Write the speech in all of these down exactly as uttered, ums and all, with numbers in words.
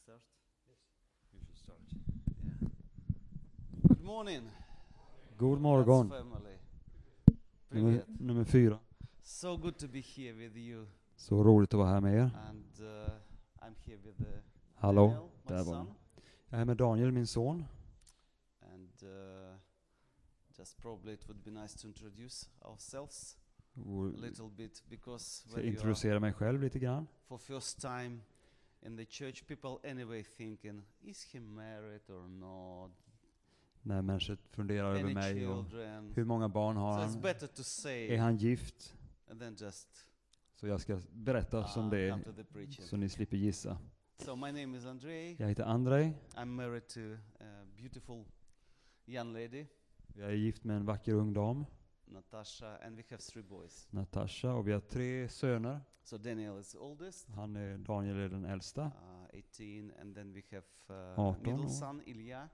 start? Yes. You should start. Yeah. Good morning. God morgon. God's family. Nummer, Привет. nummer fyra. So good to be here with you. Så roligt att vara här med er. And uh, I'm here with uh, Hallå, Daniel, my där var son. han. Jag är här med Daniel, min son. And uh, just probably it would be nice to introduce ourselves Och a little bit, because ska when you are introducera mig själv lite grann. for first time in the church, people anyway thinking, is he married or not? När människor funderar över Any mig och children? hur många barn har So it's han? better to say Är han gift? and then just Så jag ska berätta uh, som det come är, to the preaching. så ni slipper gissa. So my name is Andrei. Jag heter Andrei. I'm married to a beautiful young lady, Jag är gift med en vacker ung dam, Natasha, and we have three boys. Natasha, och vi har tre söner. So Daniel is the oldest, Han är, Daniel är den äldsta. uh, eighteen, and then we have uh, arton middle år. son Ilya.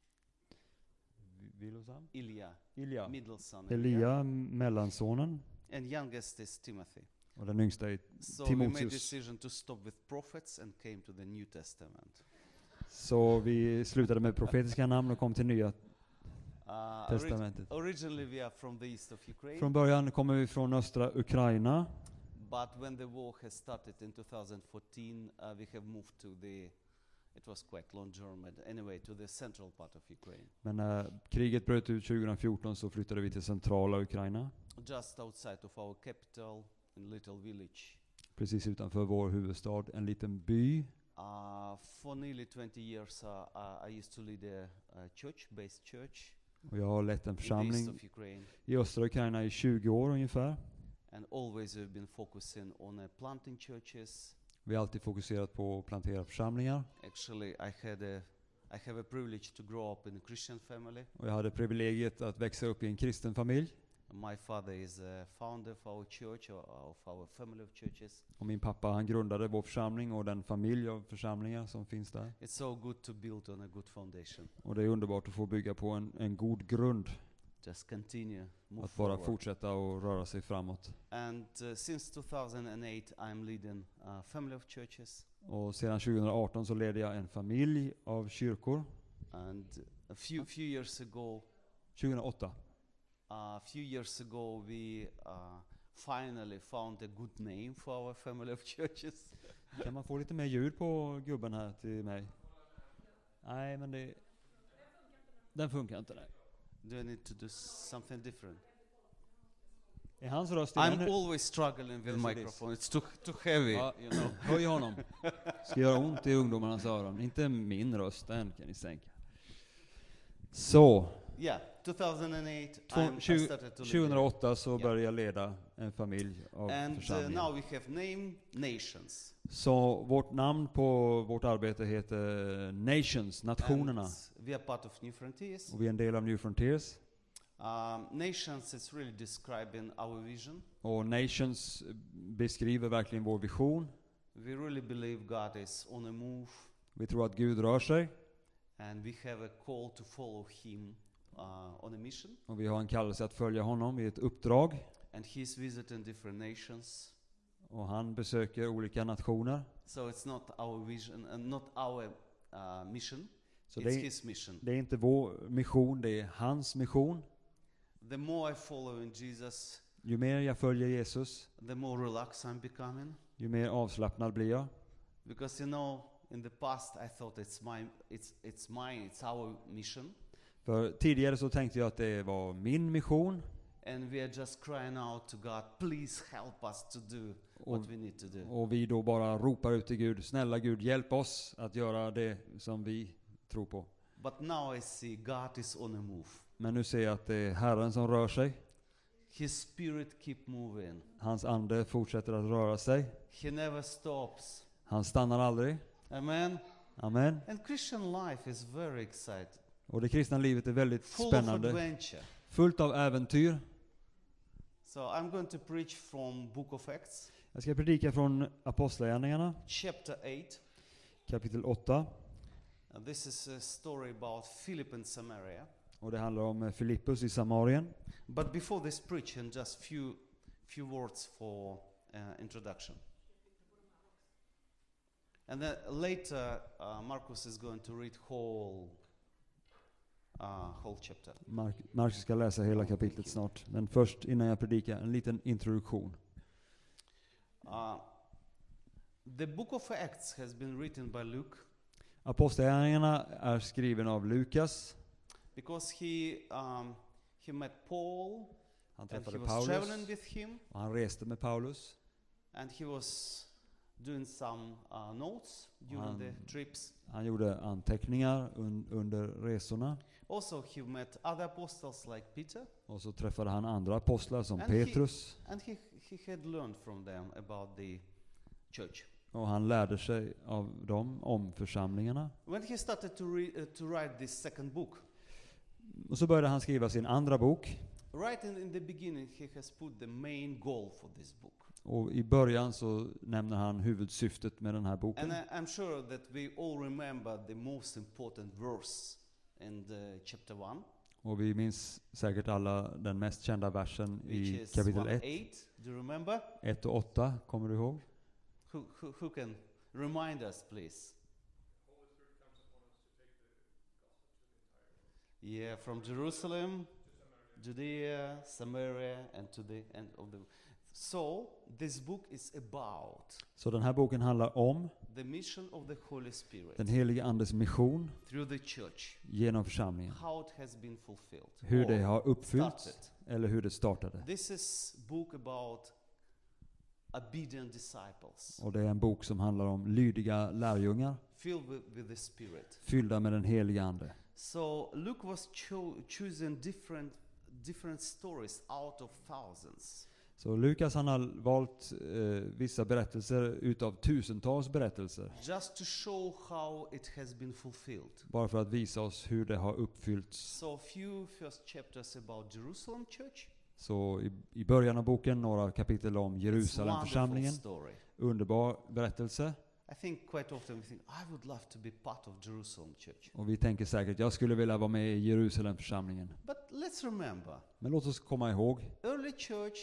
Vilosam? Ilya, Ilja. middle son Elia, mellansonen. and youngest is Timothy. Och den yngsta är So we made Timoteus. decision to stop with prophets and came to the New Testament. Så vi slutade med profetiska namn och kom till Nya Uh, ori- Testamentet. originally we are from the east of Ukraine, Från början kommer vi från östra Ukraina. but when the war has started in two thousand fourteen, uh, we have moved to the, it was quite long journey, but anyway, to the central part of Ukraine, Men när kriget bröt ut tjugo fjorton så flyttade vi till centrala Ukraina. just outside of our capital, in a little village. Precis utanför vår huvudstad, en liten by. Uh, for nearly twenty years, uh, uh, I used to lead a, a church-based church Och jag har lett en in the east församling of Ukraine, i östra Ukraina i tjugo år ungefär. and always we've been focusing on uh, planting churches. Vi har alltid fokuserat på att plantera församlingar. Actually, I had a, I have a privilege to grow up in a Christian family. Och jag hade privilegiet att växa upp i en kristen familj. My father is a founder of our church, or of our family of churches. Och min pappa, han grundade vår församling och den familj av församlingar som finns där. It's so good to build on a good foundation. Och det är underbart att få bygga på en, en god grund. Just continue, move Att bara forward. fortsätta och röra sig framåt. And uh, since two thousand eight, I'm leading a family of churches. Och sedan tjugo arton så leder jag en familj av kyrkor. And a few few years ago, tjugo åtta. a few years ago, we uh, finally found a good name for our family of churches. Kan man få lite mer ljud på gubben här till mig? Nej, men det... Den funkar inte där. Do I need to do something different? Är hans röst I'm igen? always struggling with Yes, it microphone. It's too too heavy. Ja, you know. Höj honom. Ska göra ont i ungdomarnas öron. Inte min röst, den kan ni sänka. Så, Yeah, two thousand eight, Två- I'm, I tjugo- started to lead. tjugo åtta så Ja. började jag leda en familj av And uh, församlingar. now we have name Nations. Så vårt namn på vårt arbete heter Nations, nationerna. And we are part of New Frontiers. Och vi är en del av New Frontiers. Um, nations is really describing our vision. Och Nations beskriver verkligen vår vision. We really believe God is on a move, Vi tror att Gud rör sig. and we have a call to follow Him uh, on a mission. Och vi har en kallelse att följa honom i ett uppdrag. And He's visiting different nations. Och han besöker olika nationer. So it's not our vision and not our uh, mission. Så It's det är, His mission. det är inte vår mission, det är hans mission. The more I follow in Jesus, Ju mer jag följer Jesus, the more relaxed I'm becoming. ju mer avslappnad blir jag. Because you know, in the past I thought it's my, it's it's mine, it's our mission, För tidigare så tänkte jag att det var min mission. and we are just crying out to God, please help us to do what we need to do. Och vi då bara ropar ut till Gud, snälla Gud, hjälp oss att göra det som vi tror på. But now I see God is on a move. Men nu ser jag att det är Herren som rör sig. His spirit keep moving. Hans ande fortsätter att röra sig. He never stops. Han stannar aldrig. Amen. Amen. And Christian life is very exciting, Och det kristna livet är väldigt full of spännande. adventure. Fullt av äventyr. So I'm going to preach from Book of Acts, Jag ska predika från Apostlagärningarna, chapter eight. kapitel åtta. Uh, this is a story about Philip and Samaria. Och det handlar om Filippus i Samarien. But before this preaching, just few few words for uh, introduction. And then later, uh, Marcus is going to read whole, uh, whole chapter. Mark, Marcus ska läsa hela kapitlet snart. Men först, innan jag predikar, en liten introduktion. Uh, the book of Acts has been written by Luke Apostlagärningarna är skriven av Lukas. because he um, he met Paul Han and he träffade was traveling Paulus with him, och han reste med Paulus. and he was doing some uh, notes during Han- the trips. Han gjorde anteckningar un, under resorna. Also, he met other apostles like Peter, Och så träffade han andra apostlar som And he- Petrus. and he he had learned from them about the church. Och han lärde sig av dem om församlingarna. When he started to re- uh, to write this second book, Och så började han skriva sin andra bok. right in, in the beginning, he has put the main goal for this book. Och i början så nämner han huvudsyftet med den här boken. And I, I'm sure that we all remember the most important verse in the chapter one, Och vi minns säkert alla den mest kända versen which i is kapitel one ett. eight. Do you remember? ett och åtta, kommer du ihåg? Who, who, who can remind us, please? Yeah, from Jerusalem, Judea, Samaria, and to the end of the. So this book is about Så den här boken handlar om the mission of the Holy Spirit den helige Andes mission through the church, genom församlingen. how it has been fulfilled, Hur or det har uppfyllts started. eller hur det startade. This is book about obedient disciples, Och det är en bok som handlar om lydiga lärjungar filled with, with the Spirit. fyllda med den helige Ande. So Luke was cho- choosing different different stories out of thousands. Så Lukas han har valt eh, vissa berättelser utav tusentals berättelser. Just to show how it has been fulfilled. Bara för att visa oss hur det har uppfyllts. So a few first chapters about Jerusalem church. Så i, i början av boken några kapitel om It's Jerusalemförsamlingen. wonderful story. Underbar berättelse. I think quite often we think, I would love to be part of Jerusalem church. Och vi tänker säkert, jag skulle vilja vara med i Jerusalemförsamlingen. But let's remember, Men låt oss komma ihåg, early church,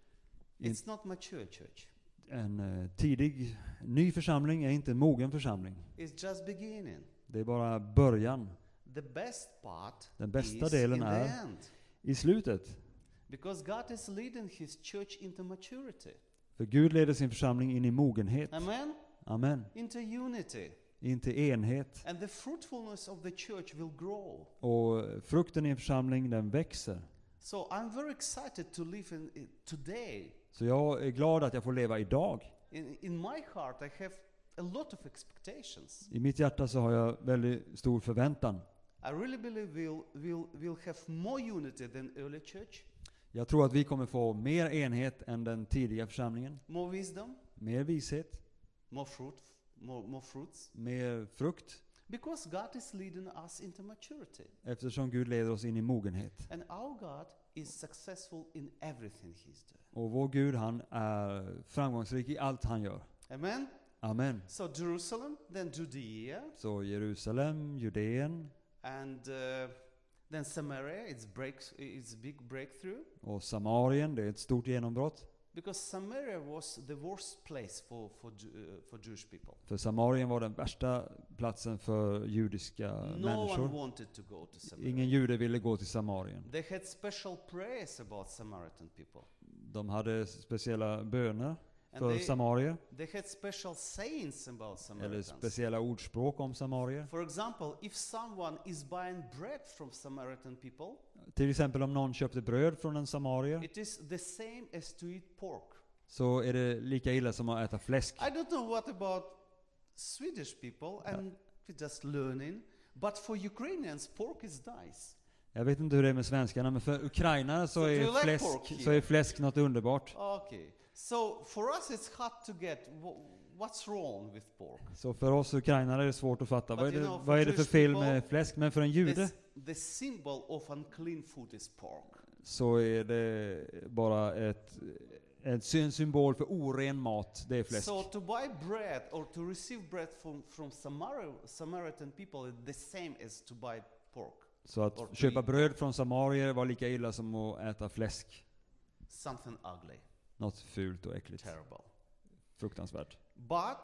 In- it's not mature church. en eh, tidig, ny församling är inte en mogen församling. It's just beginning. Det är bara början. The best part Den bästa is delen in the är end. i slutet. Because God is leading His church into maturity. För Gud leder sin församling in i mogenhet. Amen? Amen. Into unity. In till enhet. And the fruitfulness of the church will grow. Och frukten i en församling, den växer. So I'm very excited to live in, in today. Så jag är glad att jag får leva idag. In, in my heart I have a lot of expectations. I mitt hjärta så har jag väldigt stor förväntan. I really believe we'll, we'll, we'll have more unity than early church, Jag tror att vi kommer få mer enhet än den tidiga församlingen. more wisdom, Mer vishet, more fruit, more, more fruits. mer frukt. Because God is leading us into maturity. Eftersom Gud leder oss in i mogenhet. And our God is successful in everything He's doing. Och vår Gud, han är framgångsrik i allt han gör. Amen? Amen. So Jerusalem, then Judea, Så Jerusalem, Judeen and uh, then Samaria, it's, break, it's big breakthrough. och Samarien, det är ett stort genombrott. Because Samaria was the worst place for, for, Ju- uh, for Jewish people. För Samarien var den värsta platsen för judiska No one människor. wanted to go to Samaria. Ingen jude ville gå till Samarien. They had special prayers about Samaritan people. De hade speciella böner And för they, samarier. they had special sayings about Eller Samaritans. speciella ordspråk om samarier. For example, if someone is buying bread from Samaritan people, Till exempel om någon köpte bröd från en samarier, it is the same as to eat pork. så är det lika illa som att äta fläsk. I don't know what about Swedish people, and we're just learning, but for Ukrainians, pork is nice. Jag vet inte hur det är med svenskarna, men för ukrainare så So do you är like fläsk, pork here? så är fläsk något underbart. Okay, so for us it's hard to get wh- what's wrong with pork. Så för oss ukrainare är det svårt att fatta. But Vad är you det, know, for vad är det för Jewish fel people, med fläsk? Men för en jude This- the symbol of unclean food is pork. så är det bara ett, ett sy- en symbol för oren mat. Det är fläsk. So to buy bread or to receive bread from, from Samari- Samaritan people is the same as to buy pork. Så att or to köpa eat bröd från samarier var lika illa som att äta fläsk. Something ugly, Något fult och äckligt. terrible. Fruktansvärt. But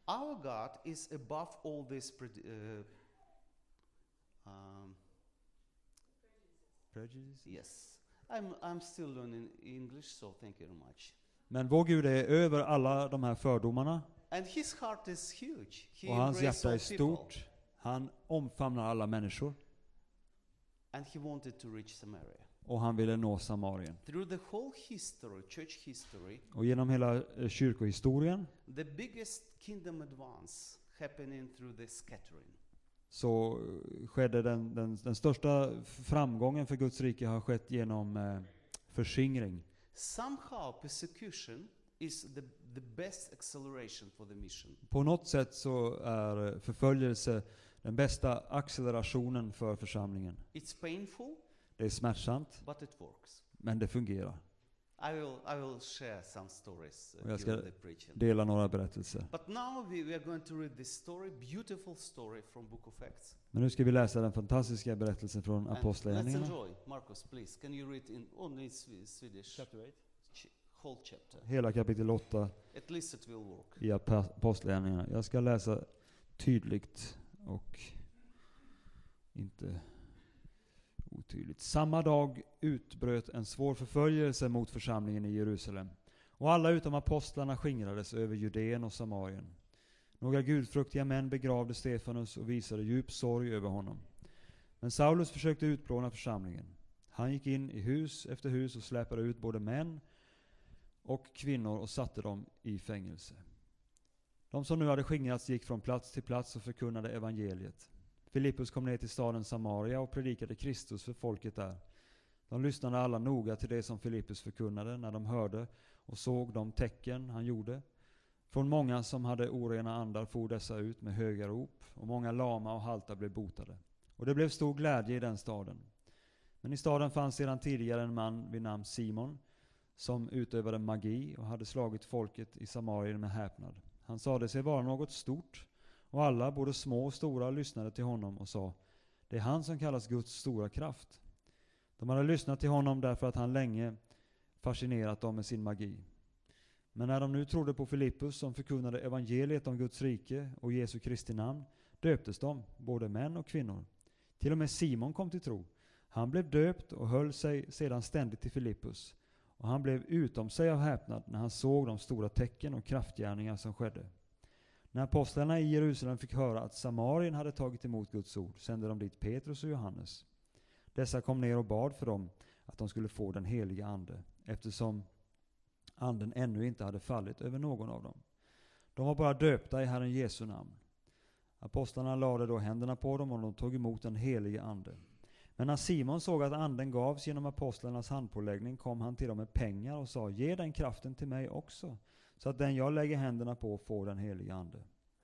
Our God is above all this pred- uh, um, Prejudice. yes. I'm, I'm still learning English, so thank you very much. Men vår Gud är över alla de här fördomarna. And his heart is huge. He Och hans embraces hjärta är all people. stort. Han omfamnar alla människor. And he wanted to reach Samaria. Och han ville nå Samarien. Through the whole history, church history, Och genom hela eh, kyrkohistorien the biggest kingdom advance happening through the scattering. så eh, skedde den, den, den största framgången för Guds rike har skett genom eh, förskingring. Somehow persecution is the, the best acceleration for the mission. På något sätt så är förföljelse den bästa accelerationen för församlingen. It's painful, Det är smärtsamt, but it works. men det fungerar. I will, I will share some stories uh, Och jag ska during the preaching. dela några berättelser. But now we, we are going to read this story, beautiful story from Book of Acts. Men nu ska vi läsa den fantastiska berättelsen från And let's Apostlagärningarna. enjoy. Marcus, please, can you read in only Swe- Swedish? Ch- whole chapter. Hela kapitel åtta At least it will work. i Apostlagärningarna. Jag ska läsa tydligt och inte otydligt. Samma dag utbröt en svår förföljelse mot församlingen i Jerusalem. Och alla utom apostlarna skingrades över Judeen och Samarien. Några gudfruktiga män begravde Stefanus och visade djup sorg över honom. Men Saulus försökte utplåna församlingen. Han gick in i hus efter hus och släpade ut både män och kvinnor och satte dem i fängelse. De som nu hade skingrats gick från plats till plats och förkunnade evangeliet. Filippus kom ner till staden Samaria och predikade Kristus för folket där. De lyssnade alla noga till det som Filippus förkunnade när de hörde och såg de tecken han gjorde. Från många som hade orena andar for dessa ut med höga rop, och många lama och halta blev botade. Och det blev stor glädje i den staden. Men i staden fanns sedan tidigare en man vid namn Simon, som utövade magi och hade slagit folket i Samarien med häpnad. Han sade sig vara något stort, och alla, både små och stora, lyssnade till honom och sa: det är han som kallas Guds stora kraft. De hade lyssnat till honom därför att han länge fascinerat dem med sin magi. Men när de nu trodde på Filippus, som förkunnade evangeliet om Guds rike och Jesu Kristi namn, döptes de, både män och kvinnor. Till och med Simon kom till tro. Han blev döpt och höll sig sedan ständigt till Filippus. Och han blev utom sig av häpnad när han såg de stora tecken och kraftgärningar som skedde. När apostlarna i Jerusalem fick höra att Samarien hade tagit emot Guds ord, sände de dit Petrus och Johannes. Dessa kom ner och bad för dem att de skulle få den heliga ande, eftersom anden ännu inte hade fallit över någon av dem. De var bara döpta i Herren Jesu namn. Apostlarna lade då händerna på dem och de tog emot den heliga ande. Men när Simon såg att anden gavs genom apostlarnas handpåläggning, kom han till dem med pengar och sa: ge den kraften till mig också, så att den jag lägger händerna på får den heliga ande.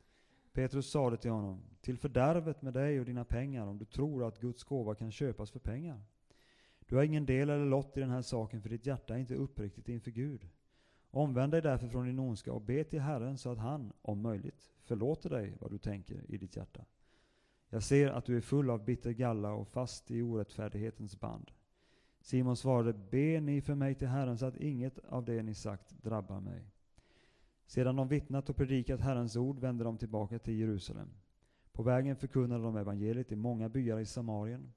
Petrus sade till honom: till fördärvet med dig och dina pengar, om du tror att Guds gåva kan köpas för pengar. Du har ingen del eller lott i den här saken, för ditt hjärta är inte uppriktigt inför Gud. Omvänd dig därför från din ondska och be till Herren, så att han, om möjligt, förlåter dig vad du tänker i ditt hjärta. Jag ser att du är full av bitter galla och fast i orättfärdighetens band. Simon svarade: be ni för mig till Herren, så att inget av det ni sagt drabbar mig. Sedan de vittnat och predikat Herrens ord vände de tillbaka till Jerusalem. På vägen förkunnade de evangeliet i många byar i Samarien.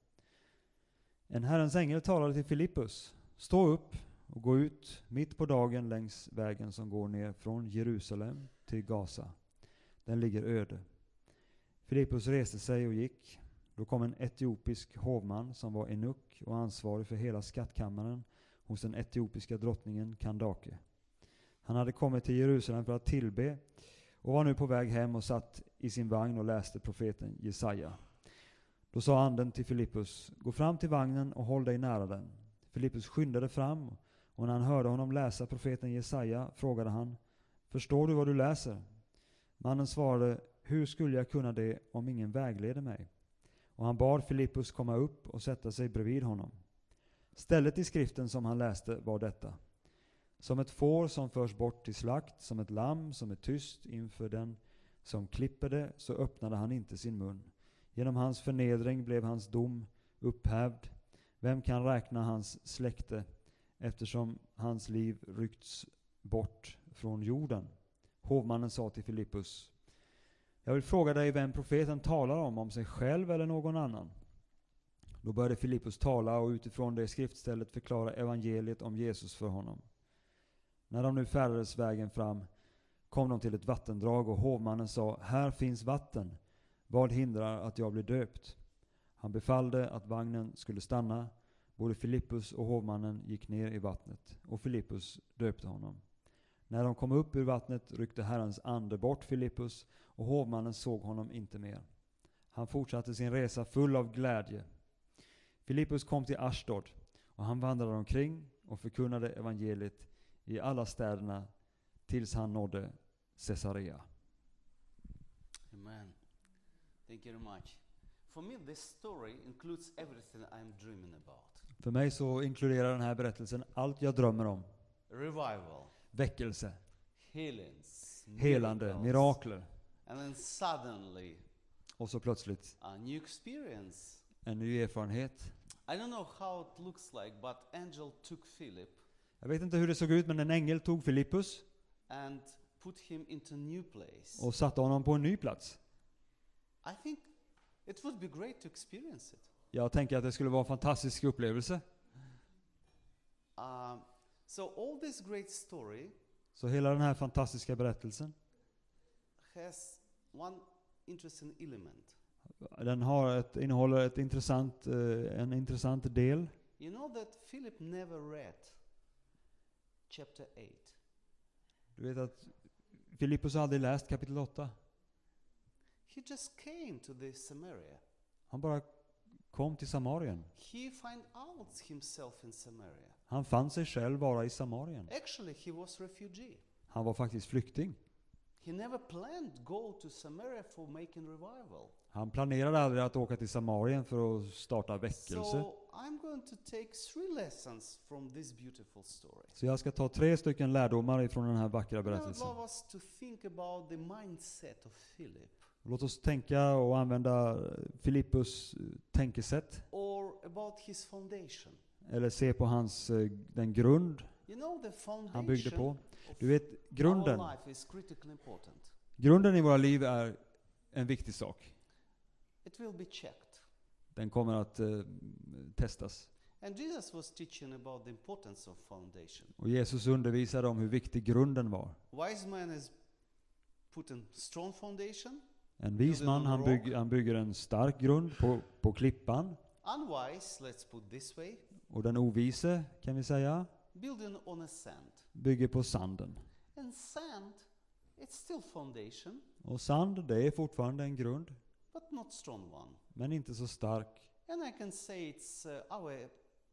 En Herrens ängel talade till Filippus: stå upp och gå ut mitt på dagen längs vägen som går ner från Jerusalem till Gaza. Den ligger öde. Filippus reste sig och gick. Då kom en etiopisk hovman som var enuck och ansvarig för hela skattkammaren hos den etiopiska drottningen Kandake. Han hade kommit till Jerusalem för att tillbe och var nu på väg hem och satt i sin vagn och läste profeten Jesaja. Då sa anden till Filippus: gå fram till vagnen och håll dig nära den. Filippus skyndade fram, och när han hörde honom läsa profeten Jesaja frågade han: förstår du vad du läser? Mannen svarade: hur skulle jag kunna det om ingen vägleder mig? Och han bad Filippus komma upp och sätta sig bredvid honom. Stället i skriften som han läste var detta: som ett får som förs bort till slakt, som ett lamm som är tyst inför den som klipper det, så öppnade han inte sin mun. Genom hans förnedring blev hans dom upphävd. Vem kan räkna hans släkte, eftersom hans liv ryckts bort från jorden? Hovmannen sa till Filippus: Jag vill fråga dig vem profeten talar om, om sig själv eller någon annan. Då började Filippus tala och utifrån det skriftstället förklara evangeliet om Jesus för honom. När de nu färdades vägen fram kom de till ett vattendrag och hovmannen sa: här finns vatten. Vad hindrar att jag blir döpt? Han befallde att vagnen skulle stanna. Både Filippus och hovmannen gick ner i vattnet och Filippus döpte honom. När de kom upp ur vattnet ryckte Herrens ande bort Filippus och hovmannen såg honom inte mer. Han fortsatte sin resa full av glädje. Filippus kom till Ashdod och han vandrade omkring och förkunnade evangeliet i alla städerna tills han nådde Caesarea. Amen. Thank you very much. For me, this story includes everything I'm dreaming about. För mig så inkluderar den här berättelsen allt jag drömmer om. Revival, Väckelse, healings, helande, miracles, mirakler. and then suddenly Och så plötsligt a new experience. en ny erfarenhet. I don't know how it looks like, but angel took Philip Jag vet inte hur det såg ut, men en ängel tog Filippus and put him into a new place. och satte honom på en ny plats. I think it would be great to experience it. Jag tänker att det skulle vara en fantastisk upplevelse. Um, so all this great story Så hela den här fantastiska berättelsen, has one interesting element. den har ett, innehåller ett intressant, eh, en intressant del. You know that Philip never read chapter eight. Du vet att Filippus aldrig läst kapitel åtta. He just came to the Samaria. Han bara kom till Samarien. He find out himself in Samaria. Han fann sig själv vara i Samarien. Actually, he was refugee. Han var faktiskt flykting. He never planned go to Samaria for making revival. Han planerade aldrig att åka till Samarien för att starta väckelse. So I'm going to take three lessons from this beautiful story. Så jag ska ta tre stycken lärdomar ifrån den här vackra I would berättelsen. love us to think about the mindset of Philip, Låt oss tänka och använda Filippus tänkesätt. or about his foundation. Eller se på hans, eh, den grund You know, the han byggde på. foundation Du vet, grunden, of our life is critically important. grunden i våra liv är en viktig sak. It will be checked. Den kommer att eh, testas. And Jesus was teaching about the importance of foundation. Och Jesus undervisade om hur viktig grunden var. Wise man is put in strong foundation. En vis man, han, bygg, han bygger en stark grund på, på klippan. Unwise, let's put this way, Och den ovise, kan vi säga, building on a sand. bygger på sanden. And sand, it's still foundation, Och sand, det är fortfarande en grund, but not strong one. men inte så stark. And I can say it's uh, our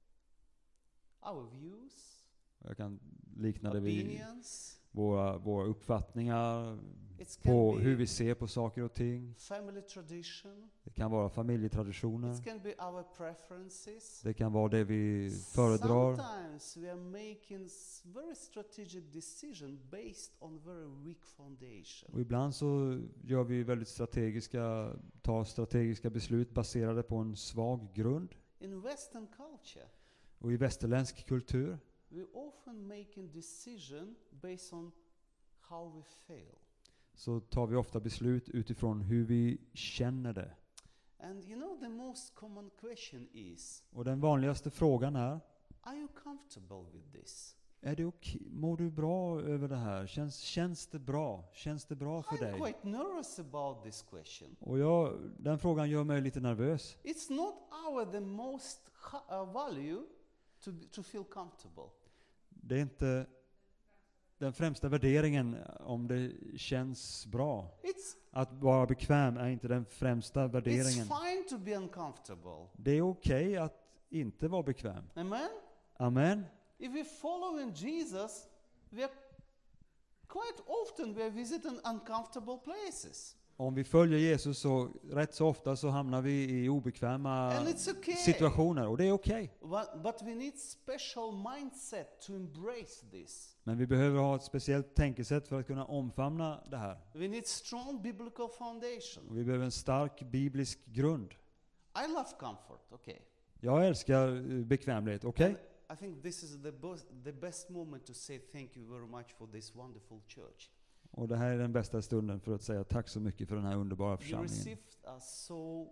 our views, Jag kan likna det vid opinions. våra, våra uppfattningar It can på be hur vi ser på saker och ting. family tradition. Det kan vara familjetraditioner. It can be our preferences. Det kan vara det vi föredrar. Sometimes we are making s- very strategic decision based on very weak foundation. Och ibland så gör vi väldigt strategiska, tar strategiska beslut baserade på en svag grund. In Western culture, Och i västerländsk kultur we often make a decision based on how we feel. så tar vi ofta beslut utifrån hur vi känner det. And you know, the most common question is, Och den vanligaste frågan är: are you comfortable with this? är det okej? Mår du bra över det här? Känns, känns det bra? Känns det bra för I'm dig? quite nervous about this question. Och jag, den frågan gör mig lite nervös. It's not our the most ha- uh, value to be- to feel comfortable. Det är inte den främsta värderingen om det känns bra. It's Att vara bekväm är inte den främsta it's värderingen. fine to be uncomfortable. Det är okej att inte vara bekväm. Amen. Amen. If we follow in Jesus, we are quite often we are visiting uncomfortable places, Om vi följer Jesus så rätt så ofta så hamnar vi i obekväma and it's okay. situationer. Och det är okej. But, but we need special mindset to embrace this. Men vi behöver ha ett speciellt tänkesätt för att kunna omfamna det här. We need strong biblical foundation. Och vi behöver en stark biblisk grund. I love comfort. Okay. Jag älskar eh, bekvämlighet, okej? I think this is the, bo- the best moment to say thank you very much for this wonderful church. Och det här är den bästa stunden för att säga tack så mycket för den här underbara You församlingen. received us so,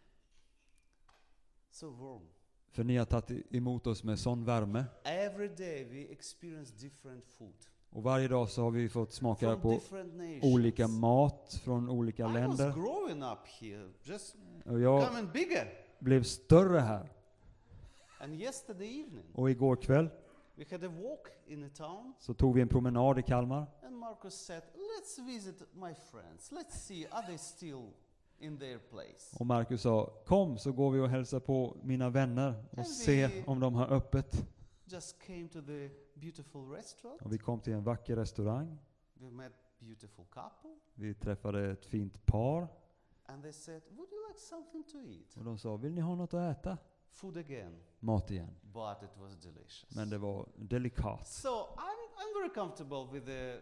so warm. För ni har tagit emot oss med sån värme. Every day we experience different food Och varje dag så har vi fått smaka from på different nations. olika mat från olika I was länder. growing up here, just Och jag becoming bigger. blev större här. And yesterday evening, Och igår kväll we had a walk in a town, så tog vi en promenad i Kalmar. and Marcus said, let's visit my friends. Let's see, are they still in their place? Och Marcus sa, kom så går vi och hälsar på mina vänner och And se we- om de har öppet. Just came to the beautiful restaurant. Och vi kom till en vacker restaurang. We met beautiful couple. Vi träffade ett fint par. And they said, would you like something to eat? Och de sa, vill ni ha något att äta? Food again. Mat igen. But it was delicious. Men det var delikat. So I'm, I'm very comfortable with the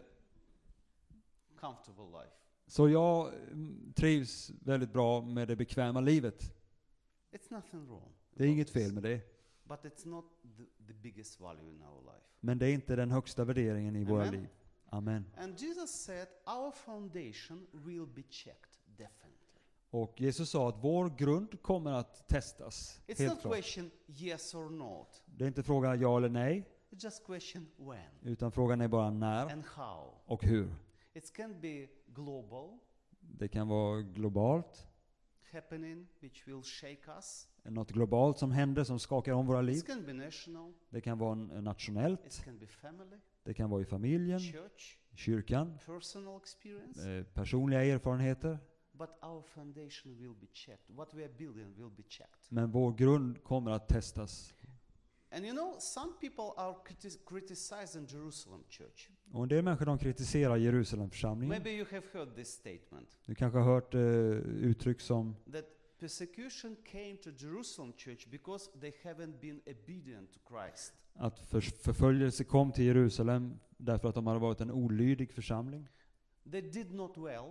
comfortable life. Så jag mm, trivs väldigt bra med det bekväma livet. It's nothing wrong. Det är about inget this. fel med det. But it's not the, the biggest value in our life. Men det är inte den högsta värderingen i våra Amen. liv. Amen. And Jesus said, our foundation will be checked, definitely. Och Jesus sa att vår grund kommer att testas. It's Helt not klart. question yes or not. Det är inte frågan ja eller nej. It's just question when Utan frågan är bara när and how. och hur. It can be global, Det kan vara globalt. happening, which will shake us. Något globalt som händer som skakar om våra liv. It can be national. Det kan vara n- nationellt. It can be family, Det kan vara i familjen, church, kyrkan, personal experience. eh, personliga erfarenheter. But our foundation will be checked. What we are building will be checked. Men vår grund kommer att testas. And you know, some people are criti- criticizing Jerusalem church. Och en del människor de kritiserar Jerusalemförsamlingen. Maybe you have heard this statement Du kanske har hört eh, uttryck som that persecution came to Jerusalem church because they haven't been obedient to Christ. att för, förföljelse kom till Jerusalem därför att de hade varit en olydig församling. They did not well.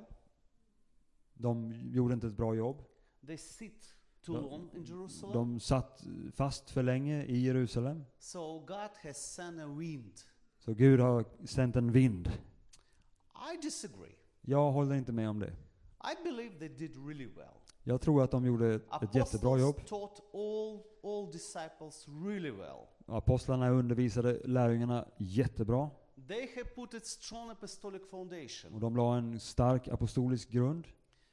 De gjorde inte ett bra jobb. They sit too De- long in Jerusalem. De satt fast för länge i Jerusalem. So God has sent a wind. Så Gud har sänt en vind. I disagree. Jag håller inte med om det. I believe they did really well. Jag tror att de gjorde ett, ett jättebra jobb. Apostles taught all, all disciples really well. Apostlarna undervisade lärjungarna jättebra. They have put a strong apostolic Och foundation. de la en stark apostolisk grund.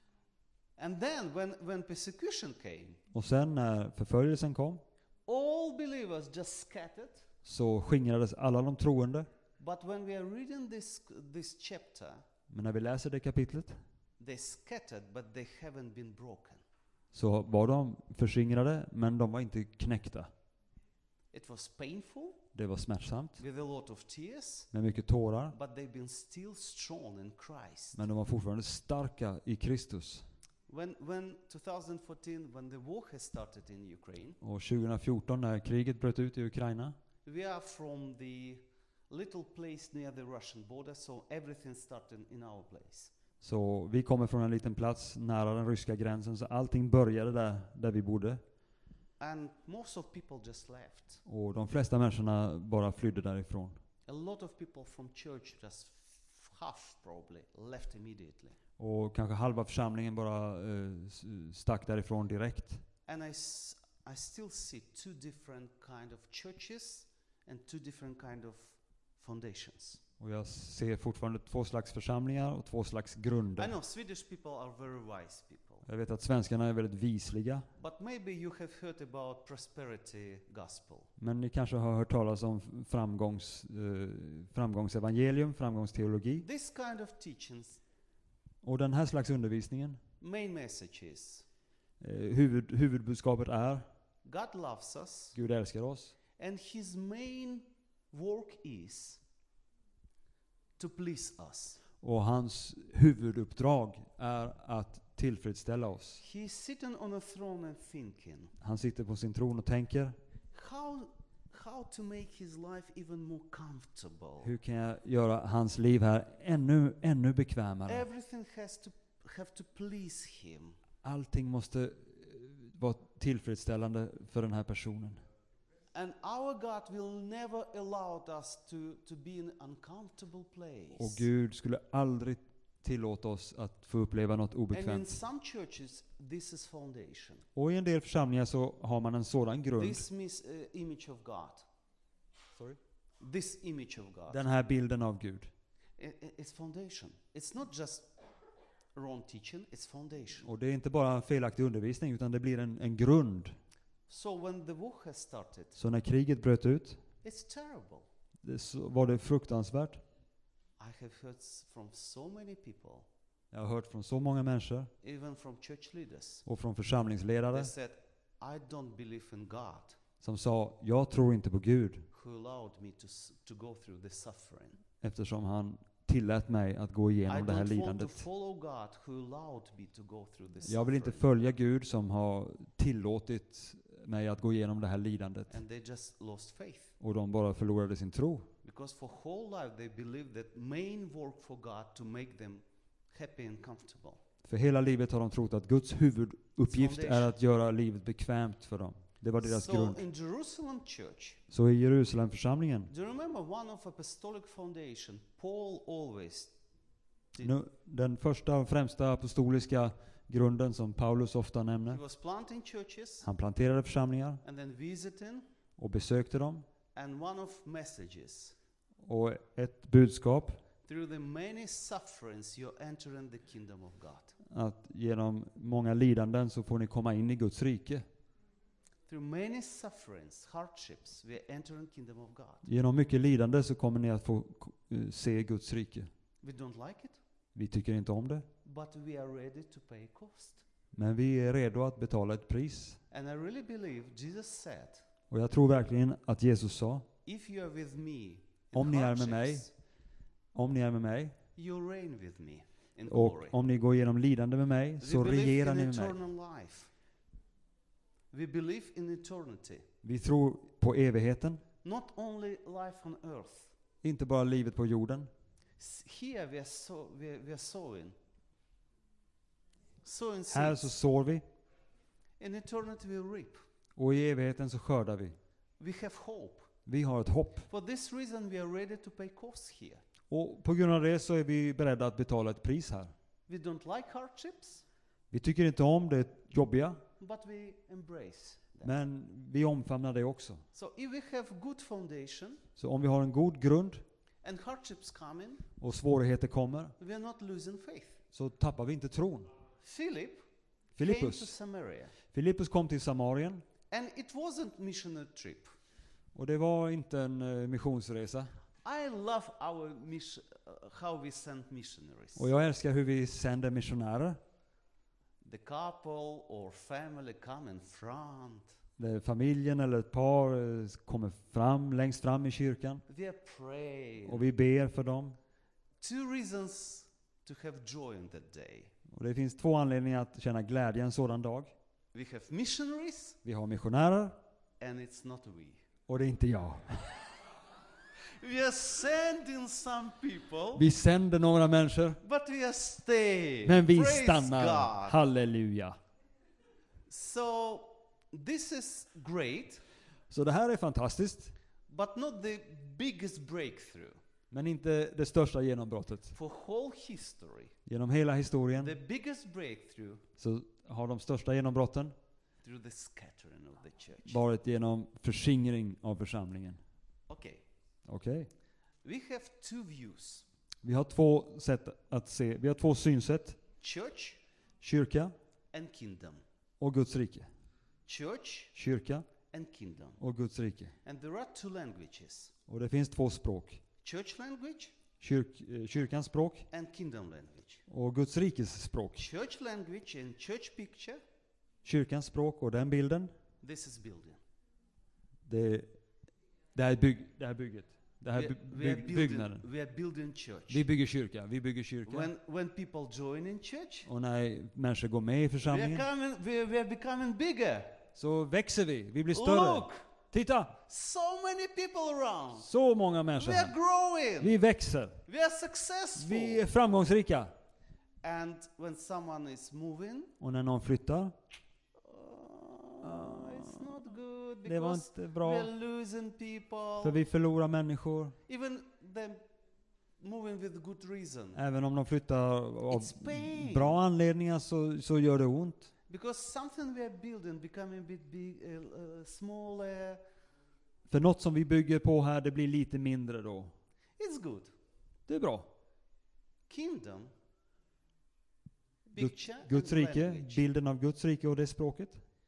And then when, when persecution came, Och sen när förföljelsen kom all believers just scattered. så skingrades alla de troende. But when we are reading this, this chapter, Men när vi läser det kapitlet they scattered, but they haven't been broken. så var de förskingrade, men de var inte knäckta. It was painful, Det var smärtsamt, with a lot of tears, med mycket tårar. but they've been still strong in Christ. Men de var fortfarande starka i Kristus. When, when twenty fourteen, when the war has started in Ukraine, Och tjugohundrafjorton när kriget bröt ut i Ukraina we are from the little place near the Russian border, so everything started in our place. så vi kommer från en liten plats nära den ryska gränsen, så allting började där, där vi bodde. And most of people just left. Och de flesta människorna bara flydde därifrån. A lot of people from church, just f- half probably, left immediately. Och kanske halva församlingen bara eh, s- stack därifrån direkt. And I, s- I still see two different kind of churches and two different kind of foundations. Och jag ser fortfarande två slags församlingar och två slags I grunder. know Swedish people are very wise people, Jag vet att svenskarna är väldigt visliga. but maybe you have heard about prosperity gospel. Men ni kanske har hört talas om framgångs, eh, framgångsevangelium, framgångsteologi. This kind of teachings, Och den här slags undervisningen, main message is eh, huvud, huvudbudskapet är God loves us, Gud älskar oss. and His main work is to please us. Och hans huvuduppdrag är att tillfredsställa oss. He's sitting on a throne and thinking, Han sitter på sin tron och tänker, how, how to make his life even more comfortable. hur kan jag göra hans liv här ännu, ännu bekvämare? Everything has to have to please him. Allting måste eh, vara tillfredsställande för den här personen. And our God will never allow us to, to be in an uncomfortable place. Och Gud skulle aldrig tillåta oss att få uppleva något And in obekvämt. some churches, this is foundation. Och i en del församlingar så har man en sådan grund. This mis, uh, image of God. Sorry? This image of God. Den här bilden av Gud. I- i- It's foundation. It's not just wrong teaching, it's foundation. Och det är inte bara en felaktig undervisning, utan det blir en, en grund. So when the war has started, Så när kriget bröt ut, it's terrible. det, så var det fruktansvärt. I have heard s- from so many people, Jag har hört från så många människor, even from church leaders, och från they församlingsledare, said, I don't believe in God som sa, jag tror inte på Gud, who allowed me to, s- to go through the suffering. eftersom han tillät mig att gå I igenom det här don't want to lidandet. follow God who allowed me to go through the Jag vill inte suffering. följa Gud som har tillåtit mig att gå igenom det här lidandet. And they just lost faith. Och de bara förlorade sin tro. Because for whole life they believed that main work for God to make them happy and comfortable. För hela livet har de trott att Guds huvuduppgift Foundation. är att göra livet bekvämt för dem. Det var deras So grund. in Jerusalem church, Så i Jerusalemförsamlingen, do you remember one of apostolic foundation? Paul always did. nu, den första och främsta apostoliska grunden som Paulus ofta He nämner. was planting churches Han planterade församlingar and then visiting, och besökte dem. and one of messages, Och ett budskap, through the many sufferings you enter in the kingdom of God. att genom många lidanden så får ni komma in i Guds rike. Through many sufferings, hardships, we enter in kingdom of God. Genom mycket lidande så kommer ni att få eh, se Guds rike. We don't like it, Vi tycker inte om det, but we are ready to pay cost. men vi är redo att betala ett pris. And I really believe Jesus said, Och jag tror verkligen att Jesus sa, if you are with me in Om ni är med mig, hardships, om ni är med mig you reign with me in och glory. om ni går igenom lidande med mig, We så believe regerar in ni med mig. eternal life. We believe in eternity. Vi tror på evigheten, Not only life on earth. inte bara livet på jorden. S- Here we are, so, we are, we are sowing. Sowing Här så seeds. sår vi, In eternity we reap. och i evigheten så skördar vi. We have hope. Vi har ett hopp. For this reason we are ready to pay cost here. Och på grund av det så är vi beredda att betala ett pris här. We don't like hardships, Vi tycker inte om det jobbiga, but we embrace them. men vi omfamnar det också. So if we have good foundation Så om vi har en god grund and hardships come in, och svårigheter kommer, we are not losing faith. så tappar vi inte tron. Philip came to Filippus. Samaria, Filippus kom till Samarien, and it wasn't missionary trip. och det var inte en eh, missionsresa. I love our mission, uh, how we send missionaries. Och jag älskar hur vi sänder missionärer. The couple or family come in front. Där familjen eller ett par eh, kommer fram, längst fram i kyrkan. We are praying. Och vi ber för dem. Two reasons to have joy in that day. Och det finns två anledningar att känna glädje en sådan dag. We have missionaries, Vi har missionärer, and it's not we. och det är inte jag. We are sending some people, Vi sänder några människor, but we are staying. men vi Praise stannar. God. Halleluja. So this is great, Så det här är fantastiskt, but not the biggest breakthrough. men inte det största genombrottet. For whole history, Genom hela historien the biggest breakthrough så har de största genombrotten through the scattering of the church. varit genom förskingring av församlingen. Okay, Okej. we have two views. Vi har två sätt att se. Vi har två synsätt. Church Kyrka and kingdom. och Guds rike. Church Kyrka and kingdom. och Guds rike. And there are two languages. Och det finns två språk. Church language Kyrk, eh, kyrkans språk and kingdom language. och Guds rikes språk. Church language and church picture, Kyrkans språk och den bilden, this is building. det, det, här, bygg, det här bygget. Det här We, by, we, are bygg, building, byggnaden. we are building church. Vi bygger kyrka. Vi bygger kyrka. When, when people join in church, Och när människor går med i we are, församlingen coming, we, we are becoming bigger. så växer vi. Vi blir större. Look, Titta! so many people around. Så många människor We are här. growing. Vi växer. We are successful. Vi är framgångsrika. And when someone is moving, Och när någon flyttar uh, it's not not good Det var because inte bra, we're losing people. för vi förlorar människor. Even them moving with good reason. Även om de flyttar av It's pain. bra anledningar så, så gör det ont. Because something we are building becoming a bit big, uh, uh, small. Uh, För något som vi bygger på här, det blir lite mindre då. it's good. Det är bra. Kingdom. Gud, Picture Guds and rike, language. bilden av Guds rike och det språket.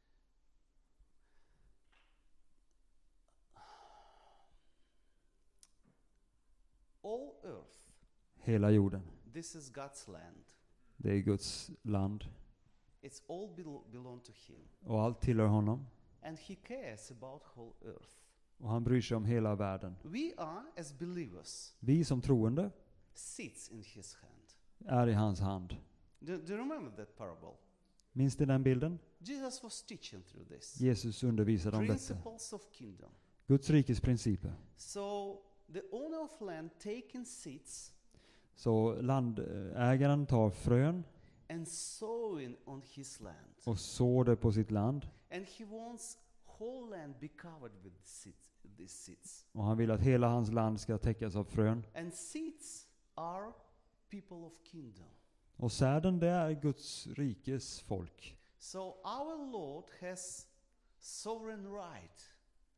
All earth. Hela jorden. This is God's land. Det är Guds land. It's all belo- belong to Him. Och allt tillhör honom. And He cares about whole earth. Och han bryr sig om hela världen. We are, as believers, Vi som troende sits in His hand. är i hans hand. Do, do you remember that parable? Minns ni den bilden? Jesus was teaching through this. Jesus undervisade om detta. Principles of kingdom. Guds rikes principer. So the owner of land taking seeds Så landägaren tar frön and sowing on his land. och sår det på sitt land. And he wants whole land be covered with seeds, these seeds. Och han vill att hela hans land ska täckas av frön. And seeds are people of kingdom. Och säden, det är Guds rikes folk. So our Lord has sovereign right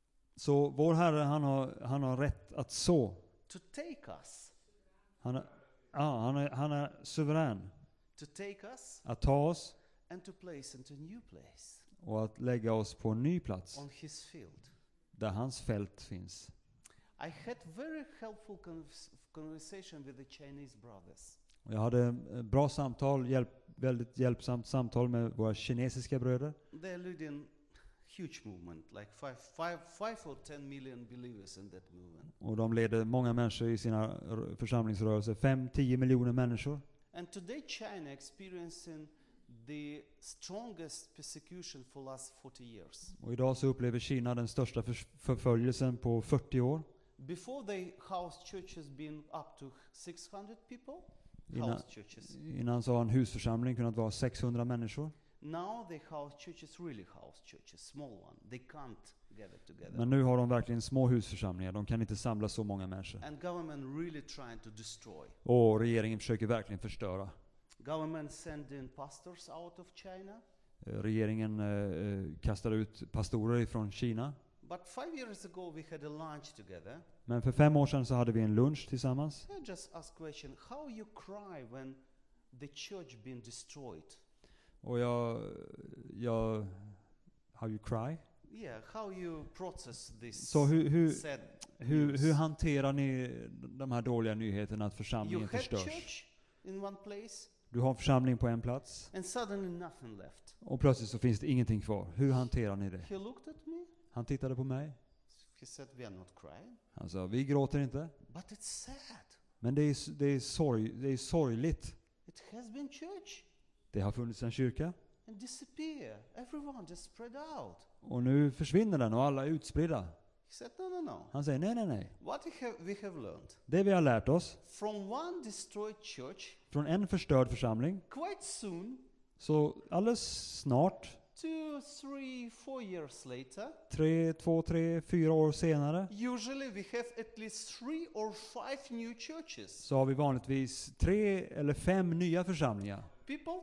Så vår Herre, han har, han har rätt att så. to take us, Han är, ja, han är, han är suverän to take us att ta oss and to place into a new place och att lägga oss på en ny plats on his field. där hans fält finns. I had very helpful convers- conversation with the Chinese brothers. Och jag hade eh, bra samtal, hjälp, väldigt hjälpsamt samtal med våra kinesiska bröder. They're leading huge movement, like five, five, five or ten million believers in that movement. Och de leder många människor i sina r- församlingsrörelser. Fem, tio miljoner människor. And today China experiencing the strongest persecution for last forty years. Och idag så upplever Kina den största förs- förföljelsen på fyrtio år. Before they house churches been up to six hundred people, Innan, house churches. innan så har en husförsamling kunnat vara sexhundra människor. Now they house churches, really house churches, small one. They can't gather together. Men nu har de verkligen små husförsamlingar. De kan inte samla så många människor. And government really trying to destroy. Och regeringen försöker verkligen förstöra. Government sending pastors out of China. Eh, Regeringen eh, eh, kastar ut pastorer från Kina. But five years ago we had a lunch together. Men för fem år sedan så hade vi en lunch tillsammans. I just ask question, how you cry when the church been destroyed? Och jag, jag, how you cry? Yeah, how you process this Så hur, hur, sad hur, news? hur hanterar ni de här dåliga nyheterna att You församlingen had förstörs? church in one place Du har en församling på en plats and suddenly nothing left. och plötsligt så finns det ingenting kvar. Hur hanterar ni det? He looked at me. Han tittade på mig. He said, we are not crying, Han sa, vi gråter inte. but it's sad. Men det är, s- det är, sorg, det är sorgligt. It has been church Det har funnits en kyrka and disappear. Everyone just spread out. och nu försvinner den och alla är utspridda. He said, no, no, no. Han säger, nej, nej, nej. What we have, we have learned Det vi har lärt oss from one destroyed church, från en förstörd församling, quite soon, så alldeles snart, two, three, four years later, tre, två, tre, fyra år senare, usually we have at least three or five new churches. så har vi vanligtvis tre eller fem nya församlingar. People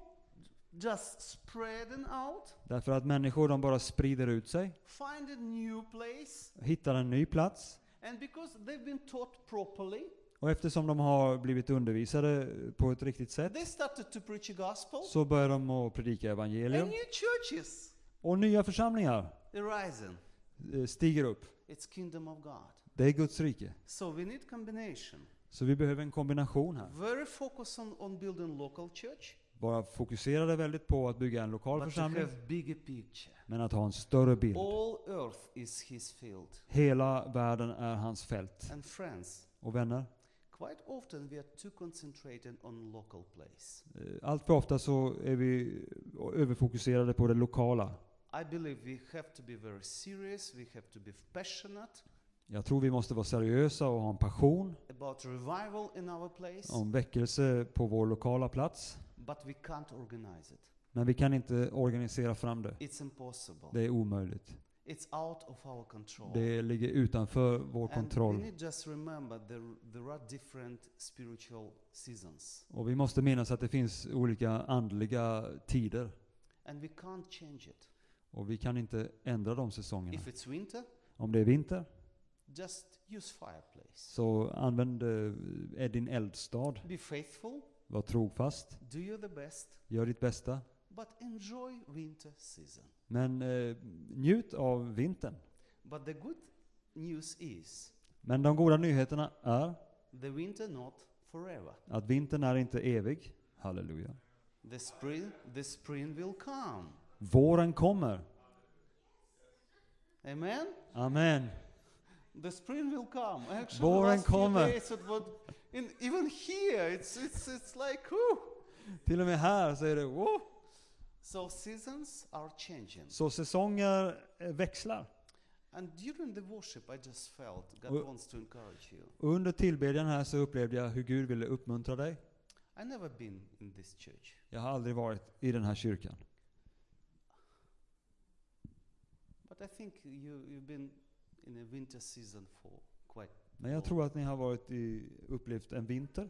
just spreading out, Därför att människor, de bara sprider ut sig, find a new place, hittar en ny plats. and because they've been taught properly, Och eftersom de har blivit undervisade på ett riktigt sätt, they started to preach a gospel, så börjar de att predika and evangelium. new churches Och nya församlingar arising. eh, stiger upp. It's kingdom of God. Det är Guds rike. So we need combination. Så vi behöver en kombination här. Very focus on, on building local church, Bara fokuserade väldigt på att bygga en lokal but to församling, have bigger picture. men att ha en större bild. All earth is his field. Hela världen är hans fält. And friends, Och vänner, quite often we are too concentrated on local place. eh, allt för ofta så är vi överfokuserade på det lokala. I believe we have to be very serious, we have to be passionate Jag tror vi måste vara seriösa och ha en passion about revival in our place, om väckelse på vår lokala plats. but we can't organize it. Men vi kan inte organisera fram det. It's impossible. Det är omöjligt. It's out of our control. Det ligger utanför vår And we kontroll. need just remember there, there are different spiritual seasons. Och vi måste minnas att det finns olika andliga tider. And we can't change it. Och vi kan inte ändra de säsongerna. If it's winter, Om det är vinter, just use fireplace. så använd eh, din eldstad. Be faithful, Var trofast. do your the best, Gör ditt bästa. but enjoy winter season. Men eh, njut av vintern. But the good news is Men de goda nyheterna är the winter not forever. att vintern är inte evig. Halleluja. The spring, the spring will come. Våren kommer. Amen? Amen. The spring will come. Actually, Våren last few kommer. days it was, in, even here, it's, it's, it's like, whew. Till och med här så är det wow. So seasons are changing. Så säsonger eh, växlar. And during the worship, I just felt God Och- wants to encourage you. Och under tillbedjan här så upplevde jag hur Gud ville uppmuntra dig. I never been in this church. Jag har aldrig varit i den här kyrkan. But I think you, you've been in a winter season for quite Men jag tror att ni har varit i, upplevt en vinter.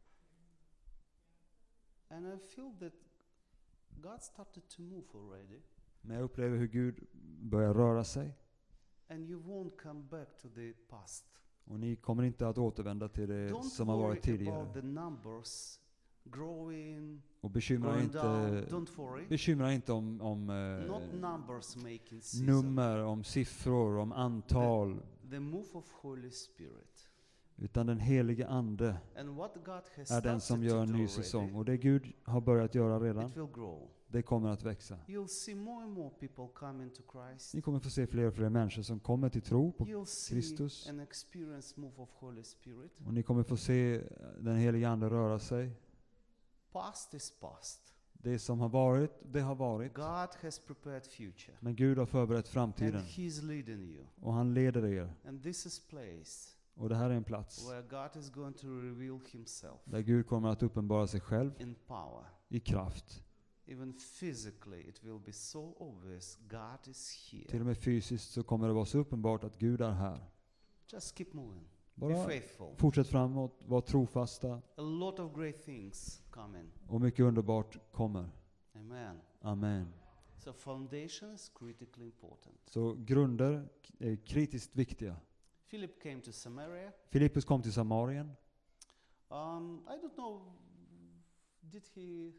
And I feel that God started to move already. Men jag upplever hur Gud börjar röra sig. And you won't come back to the past. Och ni kommer inte att återvända till det Don't som har varit worry about tidigare. the numbers growing, Och bekymra going inte, down. Don't worry. bekymra inte om, om Not eh, numbers making season. nummer, om siffror, om antal. The move of Holy Spirit. Utan den helige Ande And what God has är den som started gör to en do ny already, säsong. Och det Gud har börjat göra redan, it will grow. det kommer att växa. You'll see more and more people come into Christ. Ni kommer få se fler och fler människor som kommer till tro på You'll see Kristus. and experience move of Holy Spirit. Och ni kommer få se den helige Ande röra sig. Past is past. Det som har varit, det har varit. God has prepared future. Men Gud har förberett And framtiden. He's leading you. Och han leder er. And this is place Och det här är en plats where God is going to reveal Himself där Gud kommer att uppenbara sig själv in power. i kraft. Even physically, it will be so obvious God is Till here. och med fysiskt så kommer det vara så uppenbart att Gud är här. Just keep moving. Be Bara faithful. fortsätt framåt, var trofasta A lot of great things coming. och mycket underbart kommer. Amen. Amen. So foundation is critically important. Så grunder är kritiskt viktiga. Philip came to Samaria. Filippus kom till Samarien. Um, I don't know, did he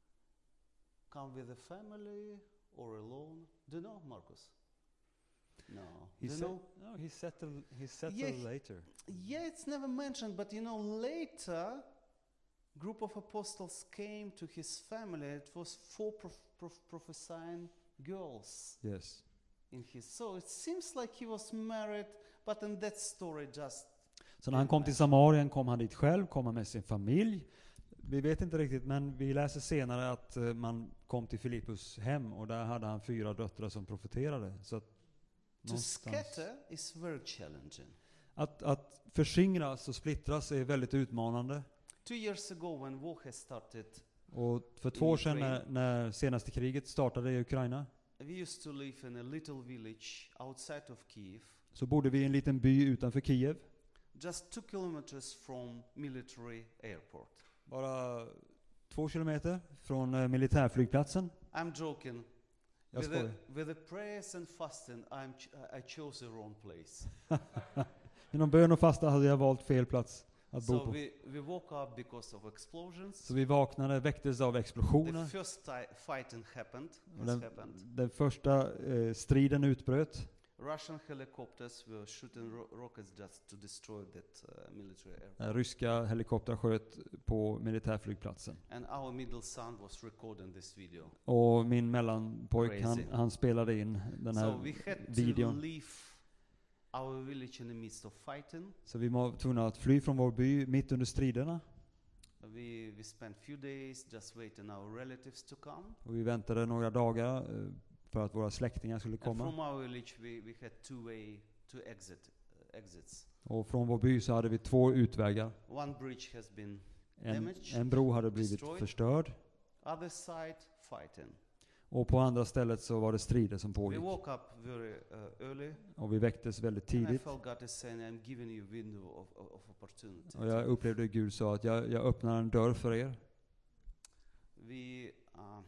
come with a family or alone? Do you know, Marcus? No. He Do you set- know? No, he settled, he settled Yeah. later. Yeah, it's never mentioned, but you know, later, group of apostles came to his family. It was four prof- prof- prophesying girls Yes. in his. So it seems like he was married, but in that story, just Så när han kom till Samarien kom han dit själv, kom han med sin familj. Vi vet inte riktigt, men vi läser senare att eh, man kom till Filippus hem och där hade han fyra döttrar som profeterade. Så att, to någonstans- scatter is very challenging. att, att förskingras och splittras är väldigt utmanande. Two years ago, when war has started, Och för två år sedan Ukraine. när, när senaste kriget startade i Ukraina we used to live in a little village outside of Kiev, så bodde vi i en liten by utanför Kiev. just two kilometers from military airport. Bara två kilometer från eh, militärflygplatsen. I'm joking. Jag With the, skojar. with the prayers and fasting, I'm ch- I chose the wrong place. Genom bön och fasta hade jag valt fel plats att bo So på. we, we woke up because of explosions. Så vi vaknade, väcktes av The explosioner. first ti- fighting happened. Och Has den, happened. den första eh, striden utbröt. Russian helicopters were shooting ro- rockets just to destroy that uh, military airport. När ryska helikoptrar sköt på militärflygplatsen. And our middle son was recording this video. Och min mellanpojk, han, Crazy. han spelade in den So här we had to videon. leave our village in the midst of fighting. Så vi var tvungna att fly från vår by mitt under striderna. We, we spent few days just waiting our relatives to come. Och vi väntade några dagar eh, för att våra släktingar skulle And from komma. our village we, we had two way two exit uh, exits. Och från vår by så hade vi två utvägar. One bridge has been En, damaged, en bro hade blivit destroyed. förstörd. other side fighting. Och på andra stället så var det strider som We pågick. woke up very uh, early. Och vi väcktes väldigt And I tidigt. felt God is saying, I'm giving you a window of, of, of opportunity. Och jag upplevde Gud sa att jag, jag öppnar en dörr för er. We, uh,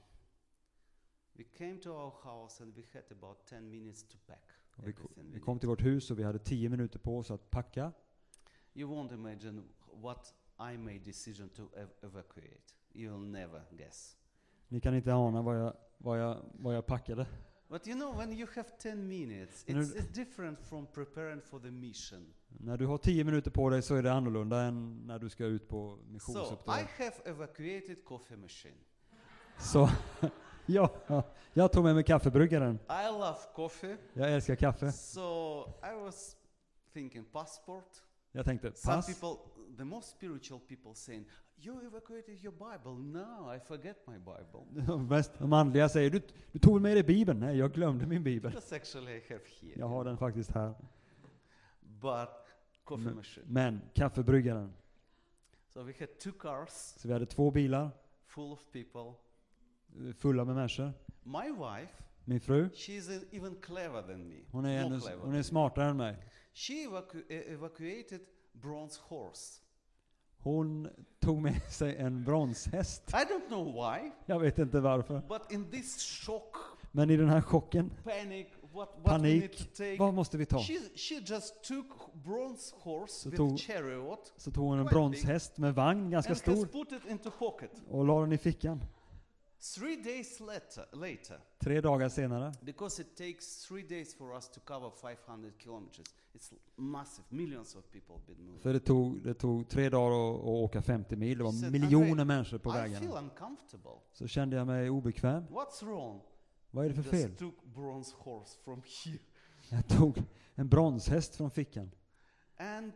we came to our house and we had about ten minutes to pack Och vi, everything. vi we kom need. till vårt hus och vi hade tio minuter på oss att packa. You won't imagine what I made decision to ev- evacuate. You'll never guess. Ni kan inte ana vad jag, vad jag, vad jag packade. But you know, when you have ten minutes, Men it's, nu- it's different from preparing for the mission. När du har tio minuter på dig så är det annorlunda än när du ska ut på So missionsuppdrag. I have evacuated coffee machine. Så ja, jag tog med mig kaffebryggaren. I love coffee. Jag älskar kaffe. So I was thinking passport. Jag tänkte, Some pass. people, the most spiritual people saying, you evacuated your Bible. No, I forget my Bible. De mest- De andliga säger, du, du tog med dig Bibeln. Nej, jag glömde min Bibel. That's actually I have here. Jag har den faktiskt här. But coffee Men, machine. men kaffebryggaren. So we had two cars Så vi hade två bilar full of people. eh, fulla med människor. My wife, Min fru, she's uh, even clever than me. hon är, More ännu, clever hon är than me. smartare än mig. She evacu- e- evacuated bronze horse. Hon tog med sig en bronshäst. I don't know why, Jag vet inte varför. but in this shock, Men i den här chocken, panic, what, what we panik, need to take, vad måste vi ta? she, she just took bronze horse Så with tog- chariot Så tog hon en quite big, bronshäst med vagn, ganska and has stor, put it into pocket. och la den i fickan. Three days later, later, Tre dagar senare, because it takes three days for us to cover five hundred kilometers. It's massive. Millions of people been moving. för det tog, det tog tre dagar att, att åka femtio mil, det She said, var miljoner "Andrei, människor på I feel vägarna. uncomfortable. Så kände jag mig obekväm. What's wrong? Vad är det för fel? Just took bronze horse from here. Jag tog en bronshäst från fickan. And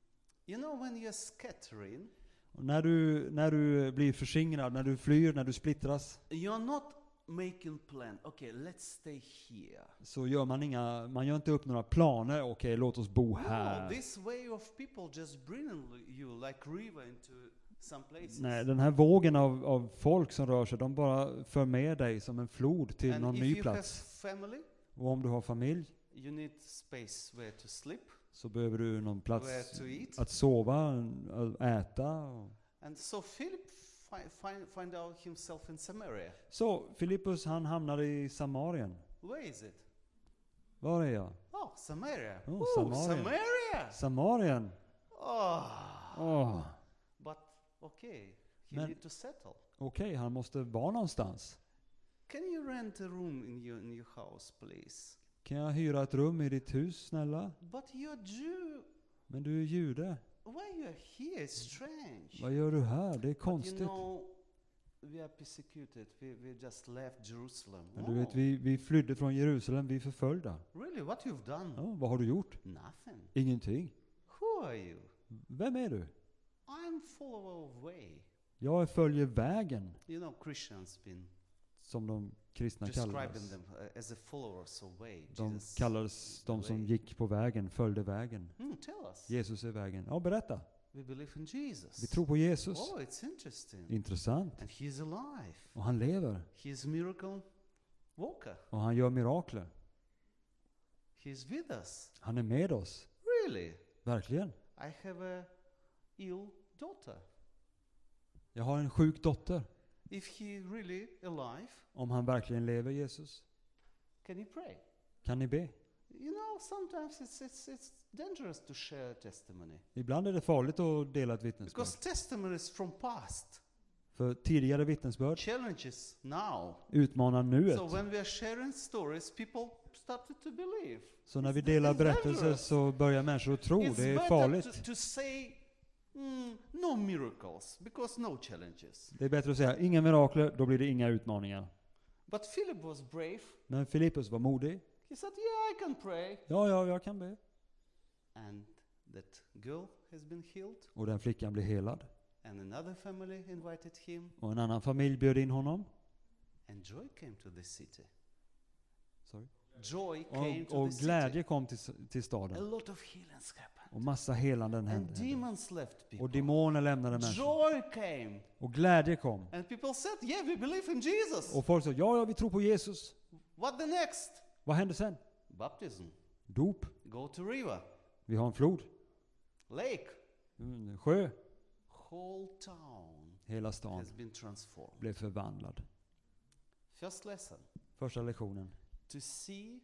you know when you're scattering, Och när du, när du blir förskingrad, när du flyr, när du splittras, you're not making plan. Okay, let's stay here. så gör man inga, man gör inte upp några planer. Okej, låt oss bo No, här. this way of people just bringing you like river into some places. Nej, den här vågen av, av folk som rör sig, de bara för med dig som en flod till And någon if ny you plats. have family, Och om du har familj, you need space where to sleep, så behöver du någon where plats to eat. att sova, att äta. och- And so Philip fi- find, find out himself in Samaria. Så Filippus, han hamnade i Samarien. Where is it? Var är jag? Oh, Samaria. Oh, Ooh, Samaria. Samaria. Samarien. Oh. Åh, But okay, he Men- need to settle. okej, han måste vara någonstans. Can you rent a room in your in your house, please? Kan jag hyra ett rum i ditt hus, snälla? But you're Jew. Men du är jude. Why you're here? It's strange. Vad gör du här? Det är But you konstigt. know, we are persecuted. We, we just left Jerusalem. Men du vet, Oh, vi, vi flydde från Jerusalem, vi är förföljda. really? What you've done? Ja, vad har du gjort? Nothing. Ingenting. Who are you? Vem är du? I'm follower of way. Jag följer vägen, You know, Christians been som de kristna describing kallades. them uh, as a followers of way. De Jesus. kallades de som way. gick på vägen, följde vägen. Hmm, tell us. Jesus är vägen. Ja, berätta. We believe in Jesus. Vi tror på Jesus. Oh, it's interesting. Intressant. And he's alive. Och han lever. He's miracle worker. Och han gör mirakler. He's with us. Han är med oss. Really? Verkligen. I have a ill daughter. Jag har en sjuk dotter. If he really alive, Om han verkligen lever, Jesus, can you pray? kan ni be? You know, sometimes it's it's it's dangerous to share testimony Ibland är det farligt att dela ett vittnesbörd. because testimonies from past För tidigare vittnesbörd challenges now. utmanar nuet. So when we are sharing stories, people started to believe. Så när vi It's- delar it's berättelser dangerous. så börjar människor att tro. It's Det är better farligt. to, to say mm, no miracles because no challenges. Det är bättre att säga inga mirakler, då blir det inga utmaningar. But Philip was brave. Men Filippus var modig. He said, "Yeah, I can pray." Ja, ja, jag kan be. And that girl has been healed, Och den flickan blev helad. and another family invited him, Och en annan familj bjöd in honom. and joy came to the city. Sorry. Joy came Och, to och the glädje city. kom till, till A staden. lot of healings happened. Och massa helanden And hände. demons left Och people. demoner lämnade människor. Joy came. Och glädje kom. And people said, yeah, we believe in Jesus. Och folk sa, ja, ja, vi tror på Jesus. What the next? Vad hände sen? Baptism. Dop. Go to river. Vi har en flod. Lake. En sjö. Whole town Hela stan has been transformed. blev förvandlad. First lesson. Första lektionen. To see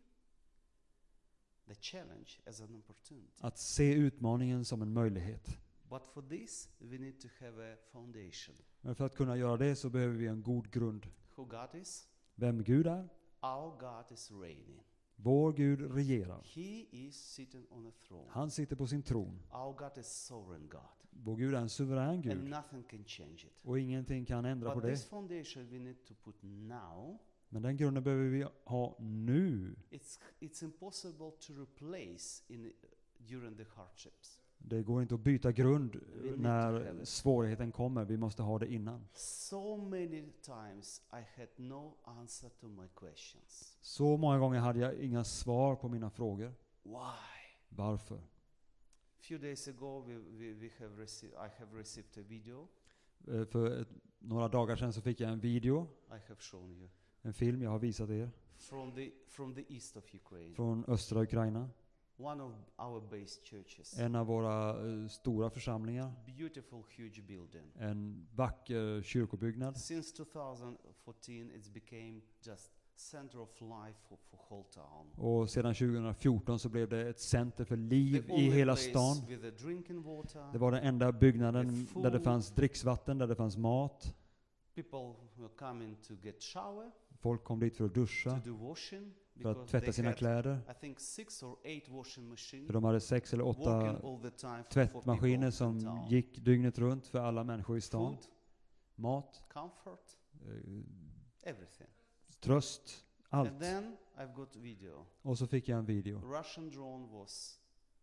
the challenge as an opportunity. Att se utmaningen som en möjlighet. But for this, we need to have a foundation. Men för att kunna göra det så behöver vi en god grund. Who God is? Vem Gud är? Our God is reigning. Vår Gud regerar. He is sitting on a throne. Han sitter på sin tron. Our God is sovereign God. Vår Gud är en suverän And Gud. nothing can change it. Och ingenting kan ändra på But this det. foundation we need to put now. Men den grunden behöver vi ha nu. It's, it's impossible to replace in, during the hardships. Det går inte att byta grund need to när have it. svårigheten kommer. Vi måste ha det innan. So many times I had no answer to my questions. Så många gånger hade jag inga svar på mina frågor. Why? Varför? Few days ago we, we, we have received, I have received a video. Eh, För ett, några dagar sedan så fick jag en video, I have shown you. en film jag har visat er, From the, from the east of Ukraine. från östra Ukraina. One of our base churches. En av våra eh, stora församlingar. Beautiful huge building. En vacker kyrkobyggnad. Since two thousand fourteen it's became just center of life for, for whole town. Och sedan tjugohundrafjorton så blev det ett center för The liv i only hela place stan. with the drinking water. Det var den enda byggnaden With där det food. fanns dricksvatten, där det fanns mat. People were coming to get shower, Folk kom dit för att duscha, to do washing. för att because tvätta they sina had, kläder. I think six or eight washing machines För de hade sex eller åtta working all the time for, for tvättmaskiner people in som town. gick dygnet runt för alla människor i stan. Food, Mat, comfort, eh, everything. tröst, And allt. then I've got video. Och så fick jag en video. Russian drone was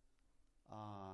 uh,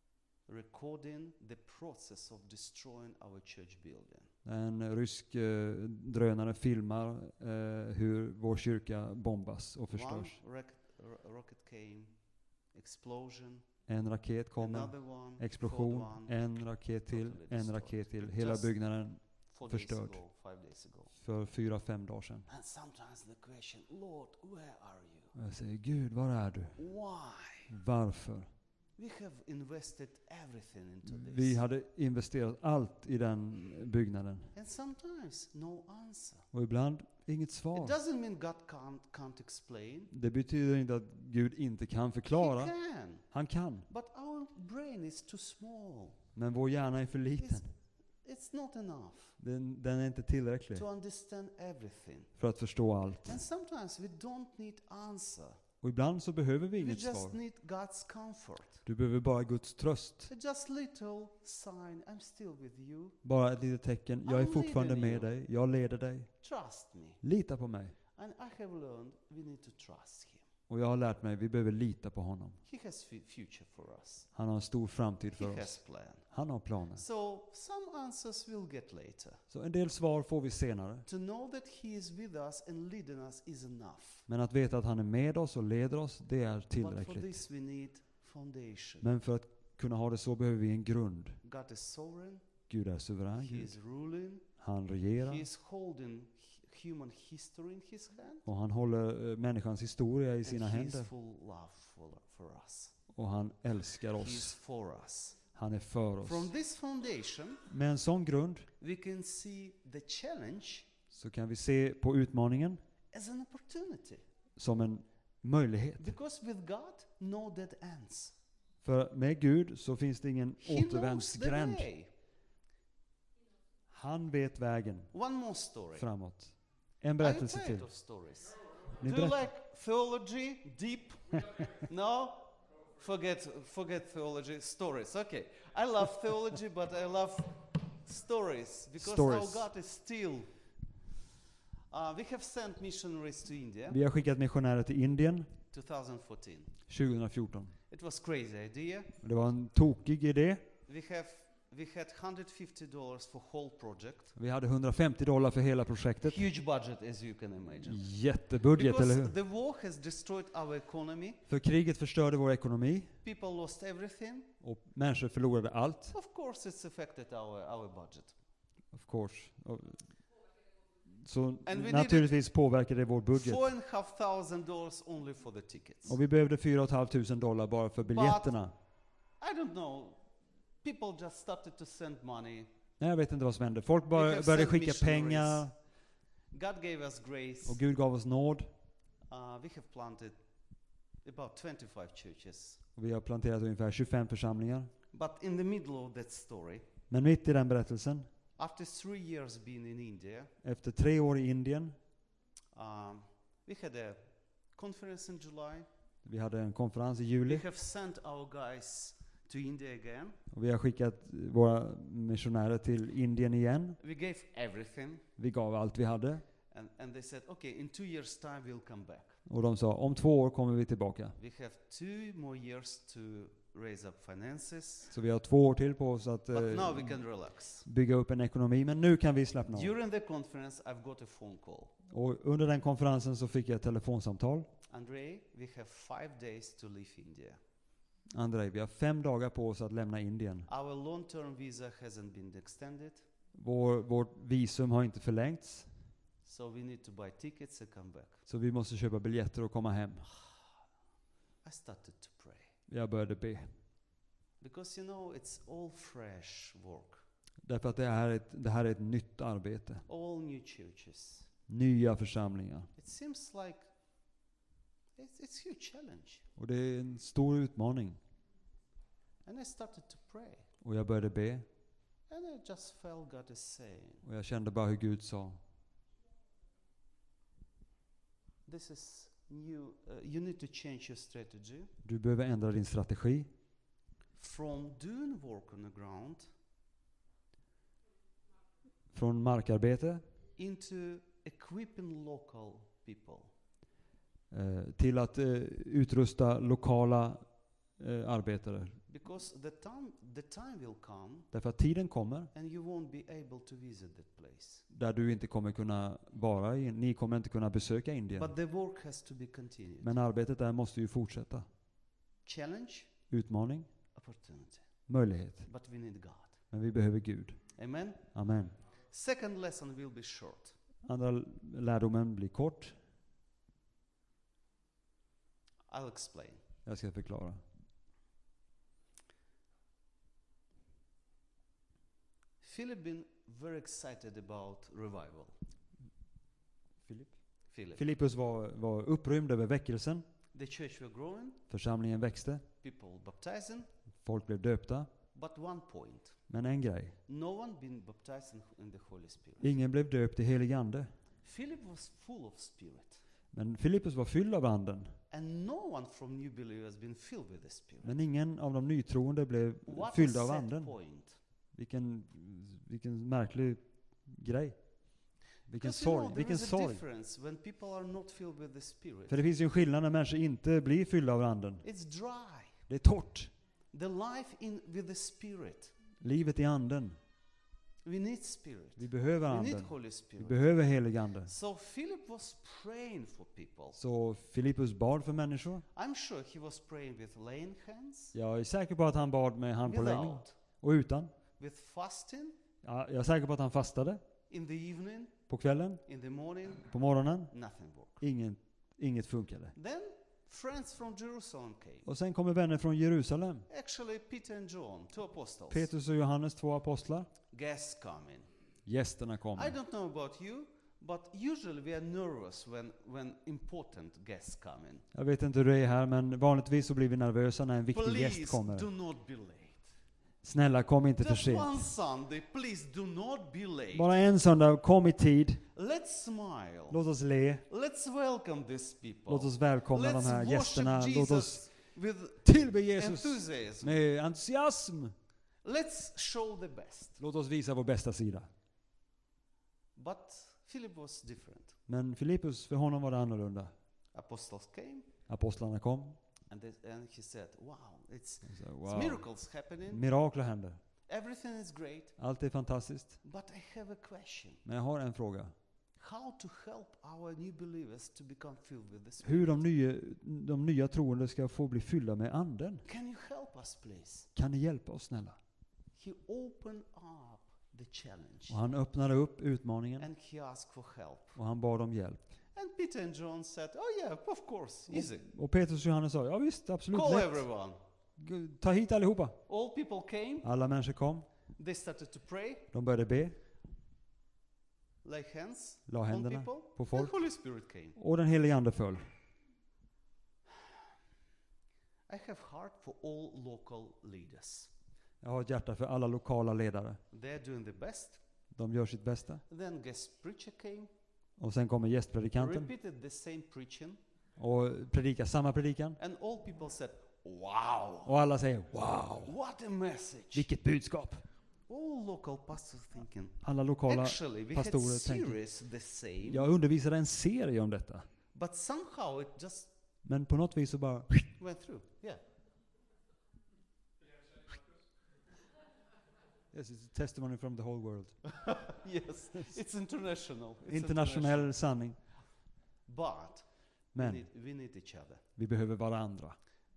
recording the process of destroying our church building. En rysk eh, drönare filmar eh, hur vår kyrka bombas och One förstörs. rocket, ro- rocket came, explosion, En raket kommer, another one, explosion, third one, en raket till, totally en destroyed. raket till. Just Hela byggnaden four days förstörd. ago, five days ago. för fyra, fem dagar sedan. And sometimes the question, Lord, where are you? Och jag säger, Gud, var är du? Why? Varför? We have invested everything into this. Vi hade investerat allt i den byggnaden. And sometimes no answer. Och ibland inget It svar. doesn't mean God can't, can't explain. Det betyder inte att Gud inte kan He förklara. can. Han kan. But our brain is too small. Men vår hjärna är för It's, liten. it's not enough Den, den är inte tillräcklig to understand everything. för att förstå allt. And sometimes we don't need answer. Och ibland så behöver vi We inget just svar. need God's comfort. Du behöver bara Guds tröst. Just little sign, I'm still with you. Bara ett litet tecken. Jag är I'm fortfarande leading med you. dig. Jag leder dig. Trust me. Lita på mig. And I have learned we need to trust him. Och jag har lärt mig, vi behöver lita på honom. He has fu- future for us. Han har en stor framtid He för has oss. plan. Han har planer. So some answers we'll get later. Så en del svar får vi senare. To know that he is with us and leading us is enough. Men att veta att han är med oss och leder oss, det är But for tillräckligt. this we need foundation. Men för att kunna ha det så behöver vi en grund. God is sovereign. Gud är suverän He Gud. is ruling. Han He regerar. is holding hu- human history in his hand. Och han håller eh, människans historia i sina And he händer. is full love for, for us. Och han älskar He is oss. for us. Han är för oss. From this foundation, Med en sån grund we can see the challenge så kan vi se på utmaningen as an opportunity. som en möjlighet. Because with God, no dead ends. För med Gud så finns det ingen He knows the återvändsgränd. way. Han vet vägen One more story. framåt. En Are you berättelse tired till. of stories? Ni Do you berätt- like theology, deep? No? Forget, forget theology, stories. Okay. I love theology, but I love stories because Stories. our God is still. Uh, we have sent missionaries to India Vi har skickat missionärer till Indien twenty fourteen. tjugohundrafjorton. It was crazy idea. Det var en tokig idé. We have we had one hundred fifty dollars for whole project. Vi hade hundrafemtio dollar för hela projektet. Huge budget, as you can imagine. Jättebudget, eller Because hur? the war has destroyed our economy. För kriget förstörde vår ekonomi People lost everything. och människor förlorade allt. Of course, it's affected our, our budget. Of course. Och- Så And we naturligtvis påverkade det vår budget. Four and a half thousand dollars only for the tickets. Och vi behövde fyra och ett halvt tusen dollar bara för biljetterna. I don't know. People just started to send money. Nej, jag vet inte vad som hände. Folk We bara have började sent skicka missionaries. pengar God gave us grace. och Gud gav oss nåd. Uh, we have planted about twenty-five churches. Och vi har planterat ungefär tjugofem församlingar. But in the middle of that story, Men mitt i den berättelsen, after three years being in India, efter tre år i Indien, um, we had a conference in July. vi hade en konferens i We juli have sent our guys to India again. och vi har skickat våra missionärer till Indien igen. We gave everything. Vi gav allt vi hade And, and they said, okay, in two years' time we'll come back. och de sa om två år kommer vi tillbaka. We have two more years to raise up finances. Så vi har två år till på oss att But eh, now we can relax. bygga upp en ekonomi, men nu kan vi slappna av. During the conference, I've got a phone call. Och under den konferensen så fick jag ett telefonsamtal. Andrei, we have five days to leave India. Andrei, vi har fem dagar på oss att lämna Indien. Our long-term visa hasn't been extended, Vår, vårt visum har inte förlängts, so we need to buy tickets and come back. så vi måste köpa biljetter och komma hem. I started to pray. Jag började be. Because you know, it's all fresh work. Därför att det här är ett, det här är ett nytt arbete. All new churches. Nya församlingar. It seems like it's, it's a huge challenge. Och det är en stor utmaning. And I started to pray. Och jag började be. And I just felt God is saying, Och jag kände bara hur Gud sa. this is new. Uh, you need to change your strategy Du behöver ändra din strategi. from doing work on the ground Från markarbete into equipping local people. eh, till att eh, utrusta lokala eh, arbetare. Because the time, the time will come Därför att tiden kommer and you won't be able to visit that place. där du inte kommer kunna vara i, ni kommer inte kunna besöka Indien. But the work has to be continued. Men arbetet där måste ju fortsätta. Challenge, Utmaning, opportunity. möjlighet. But we need God. Men vi behöver Gud. Amen. Amen. Second lesson will be short. Andra l- lärdomen blir kort. I'll explain. Jag ska förklara. Philip been very excited about revival. Philip? Philip. Filippus var, var upprymd över väckelsen. The church were growing, Församlingen växte. people baptizing, Folk blev döpta. but one point. Men en grej. No one been baptized in, in the Holy Spirit. Ingen blev döpt i helig ande. Philip was full of spirit. Men Filippus var fylld av anden. And no one from new believers been filled with the Spirit. Men ingen av de nytroende blev What a fylld av sad anden. point. Vilken, vilken märklig grej. Vilken Because you know, sorg. there Vilken is a sorg. difference when people are not filled with the Spirit. För det finns ju en skillnad när människor inte blir fyllda av anden. It's dry. Det är torrt. The life in with the Spirit. Livet i anden. We need Spirit. Vi behöver We need anden. Holy Vi Spirit. behöver helig ande. So Philip was praying for people. Så Filippus bad för människor. I'm sure he was praying with laying hands, Jag är säker på att han bad med handpåläggning. without, Och utan. with fasting, Ja, jag är säker på att han fastade. in the evening, På kvällen. in the morning, På morgonen. nothing worked. Ingen, inget funkade. Then friends from Jerusalem came. Och sen kommer vänner från Jerusalem. Actually, Peter and John, two apostles. Petrus och Johannes, två apostlar. Guests coming. Gästerna I kommer. don't know about you, but usually we are nervous when, when important guests come in. Jag vet inte hur det är här, men vanligtvis så blir vi nervösa när en viktig gäst Please kommer. do not be late. Snälla, kom inte för Just one sent. Sunday, please do not be late. Bara en söndag, kom i tid. Let's smile. Låt oss le. Let's welcome these people. Låt oss välkomna de här Let's gästerna. worship Låt oss Jesus with tillbe Jesus enthusiasm. med entusiasm. Let's show the best. Låt oss visa vår bästa sida. But Philip was different. Men Filippus, för honom var det annorlunda. Apostles came Apostlarna kom. and, they, and he said, wow, it's, Och så, it's wow. miracles happening. Mirakler händer. Everything is great, Allt är fantastiskt. but I have a question. Men jag har en fråga. How to help our new believers to become filled with the Spirit? Hur de nya, de nya troende ska få bli fyllda med anden. Can you help us, please? Kan ni hjälpa oss snälla? He opened up the challenge Och han öppnade upp utmaningen and he asked for help. och han bad om hjälp. And Peter and John said, "Oh yeah, of course, easy. Och Petrus och Johannes sa, ja visst, absolut, Call lätt. everyone." G- Ta hit allihopa. All people came. Alla människor kom, They started to pray, de började be, lay hands la on händerna people, på and folk Holy Spirit came. och den helige ande föll. I have heart for all local leaders. Jag har ett hjärta för alla lokala ledare. They're doing the best. De gör sitt bästa. Then guest preacher came, Och sen kommer gästpredikanten repeated the same preaching, och predikar samma predikan. and all people said, "Wow, Och alla säger wow, what a message!" vilket budskap. All local pastors thinking, Alla lokala actually, we had pastorer tänker, series the same, jag undervisade en serie om detta. but somehow it just Men på något vis så bara, went through. Yeah. yes, it's a testimony from the whole world. Yes, it's international. It's Internationell sanning. But we Men need, we need each other. vi behöver varandra.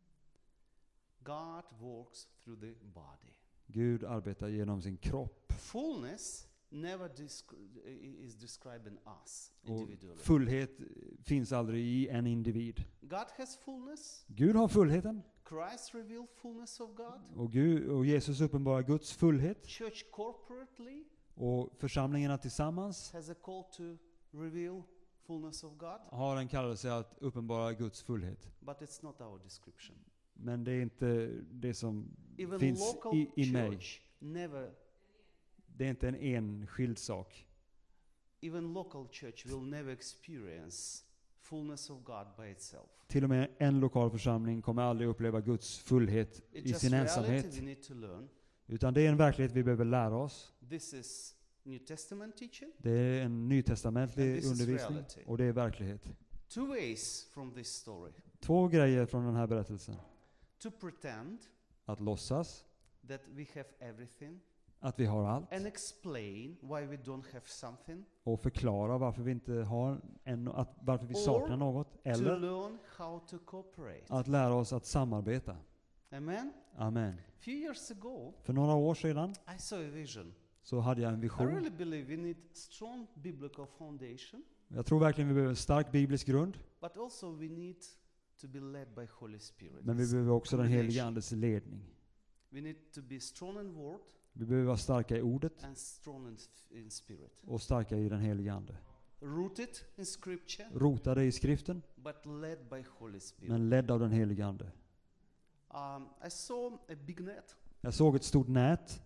God works through the body. Gud arbetar genom sin kropp. Fullness never descri- i- is described in us Och individually. fullhet finns aldrig i en individ. God has fullness. Gud har fullheten. Christ revealed fullness of God. Och, Gud, och Jesus uppenbarar Guds fullhet. Church corporately Och församlingarna tillsammans has a call to reveal fullness of God, har en kallelse att uppenbara Guds fullhet. but it's not our description. Men det är inte det som Even finns local i, i mig. church never, Det är inte en enskild sak. even local church will never experience fullness of God by itself. Till och med en lokal församling kommer aldrig uppleva Guds fullhet It's i just sin reality ensamhet. we need to learn. Utan det är en verklighet vi behöver lära oss. This is New Testament teaching. Det är en And nytestamentlig this is undervisning. reality. Och det är verklighet. Two ways from this story. Två grejer från den här berättelsen. To pretend Att låtsas that we have everything att vi har allt. and explain why we don't have something. Och förklara varför vi inte har en, att, varför vi Or saknar något. To Eller learn how to cooperate. att lära oss att samarbeta. Amen? Amen. A few years ago, För några år sedan I saw a vision. så hade jag en I vision. really believe we need strong biblical foundation, Jag tror verkligen vi behöver en stark biblisk grund. but also we need to be led by Holy Spirit. Men vi It's behöver också den helige combination. Andes ledning. We need to be strong in word Vi behöver vara starka i ordet and strong in, in spirit. och starka i den helige Ande. Rooted in scripture, Rotade i skriften, but led by Holy Spirit. men ledd av den helige Ande. Um, I saw a big net, Jag såg ett stort nät.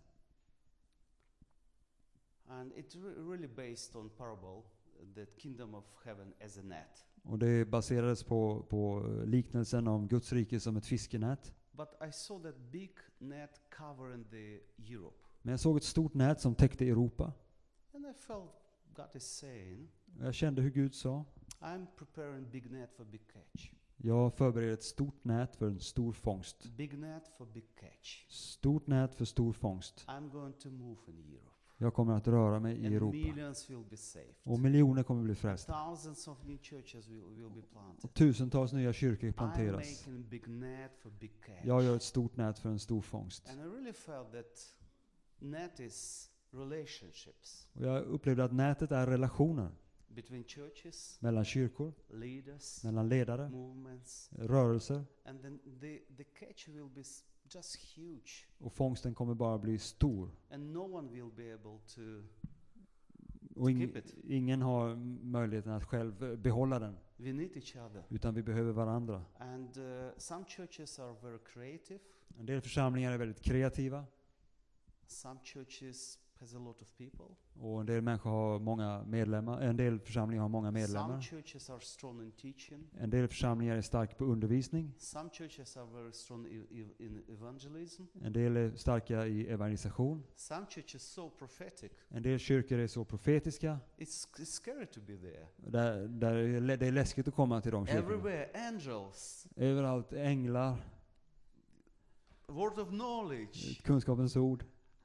and it's re- really based on parable, the kingdom of heaven as a net. Och det baserades på, på liknelsen om Guds rike som ett fiskenät. But I saw that big net covering the Europe, Men jag såg ett stort nät som täckte Europa. and I felt God is saying, Och jag kände hur Gud sa, I'm preparing big net for big catch. jag förbereder ett stort nät för en stor fångst. Big net for big catch. Stort nät för stor fångst. I'm going to move in Europe. Jag kommer att röra mig i And Europa. millions will be saved. Och miljoner kommer bli frälsta. Thousands of new churches will, will be planted. Och tusentals nya kyrkor I'm planteras. making a big net for big catch. Jag gör ett stort nät för en stor fångst. And I really felt that net is relationships Och jag upplevde att nätet är relationer. between churches, Mellan kyrkor, leaders, mellan ledare, movements, rörelser. and then the, the catch will be s- just huge. Och fångsten kommer bara bli stor. And no one will be able to, Och ing, keep it. ingen har möjligheten att själv behålla den. we need each other. Utan vi behöver varandra. And uh, some churches are very creative. En del församlingar är väldigt kreativa. Some churches has a lot of people. Och en del människor har många medlemmar. En del församlingar har många Some medlemmar. churches are strong in teaching. En del församlingar är starka på undervisning. Some churches are very strong i- i- in evangelism. En del är starka i evangelisation. Some churches so prophetic. En del kyrkor är så profetiska. It's, it's scary to be there. Där, där är lä- det är läskigt att komma till de kyrkorna. Everywhere, angels, Överallt änglar, word of knowledge. kunskapens ord.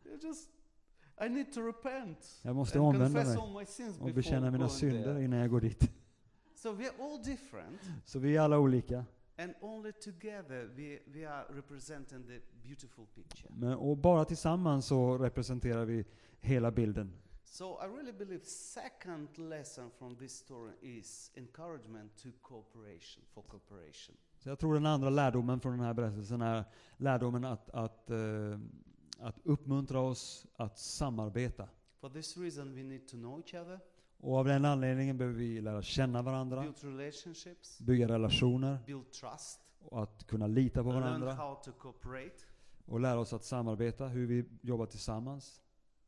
I just, I need to repent. Jag måste and omvända confess mig all my sins och before bekänna mina going synder there. innan jag går dit. So we are all different, Så vi är alla olika. and only together we, we are representing the beautiful picture. Men, och bara tillsammans så representerar vi hela bilden. So I really believe second lesson from this story is encouragement to cooperation, for cooperation. Så jag tror den andra lärdomen från den här berättelsen är lärdomen att, att, eh, att uppmuntra oss att samarbeta. For this reason we need to know each other, Och av den anledningen behöver vi lära känna varandra, build relationships, bygga relationer build trust, och att kunna lita på learn varandra how to cooperate. och lära oss att samarbeta, hur vi jobbar tillsammans.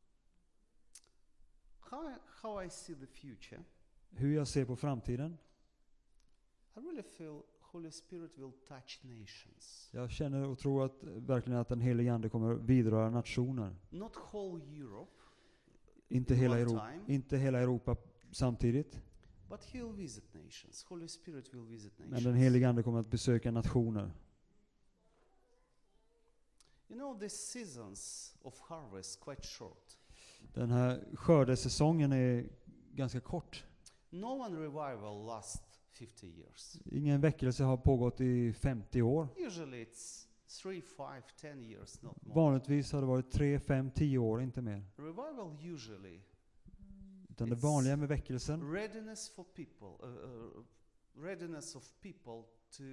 How I, how I see the future, Hur jag ser på framtiden. I really feel Holy Spirit will touch nations. Jag känner och tror att verkligen att den helige Ande kommer vidröra nationer. Not whole Europe, Inte in hela, one Europa, time, inte hela Europa samtidigt. but he will visit nations. Holy Spirit will visit nations. Men den helige Ande kommer att besöka nationer. You know, the seasons of harvest quite short. Den här skördesäsongen är ganska kort. No one revival lasts fifty years. Ingen väckelse har pågått i femtio år. Usually it's three, five, ten years, not more. Vanligtvis har det varit tre, fem, tio år, inte mer. Revival usually Utan det It's vanliga med väckelsen readiness for people, uh, uh, readiness of people to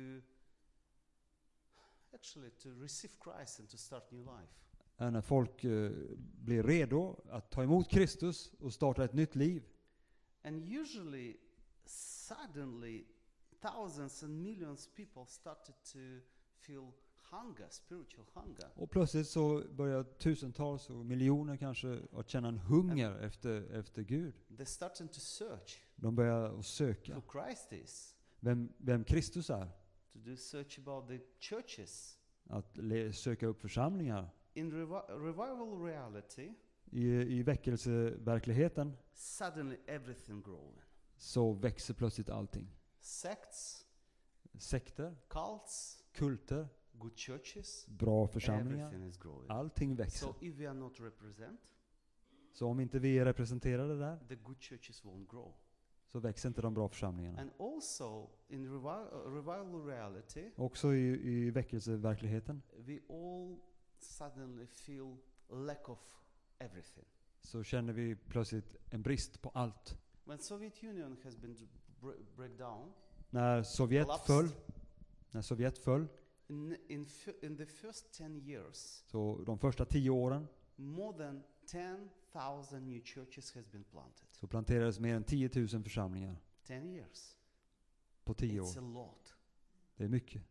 actually to receive Christ and to start new life. är när folk eh, blir redo att ta emot Kristus och starta ett nytt liv. And usually, suddenly, thousands and millions of people started to feel hunger, spiritual hunger. Och plötsligt så börjar tusentals och miljoner kanske att känna en hunger efter, efter Gud. They started to search De börjar att söka who Christ is, vem, vem Kristus är. to do search about the churches. Att le, söka upp församlingar. In revi- revival reality, I, i väckelseverkligheten suddenly everything growing. så växer plötsligt allting. Sects, Sekter, cults, kulter, good churches, bra församlingar. everything is growing. Allting växer. So if we are not represent, Så om inte vi är representerade där the good churches won't grow. så växer inte de bra församlingarna. And also in revi- uh, revival reality, Också i, i väckelseverkligheten we all suddenly feel lack of everything. så känner vi plötsligt en brist på allt. When Soviet Union has been br- break down, När Sovjet collapsed, föll, när Sovjet föll in in, f- in the first ten years, så de första tio åren more than ten thousand new churches has been planted. så planterades mer än tio tusen församlingar ten years. på tio It's a år. lot. Det är mycket.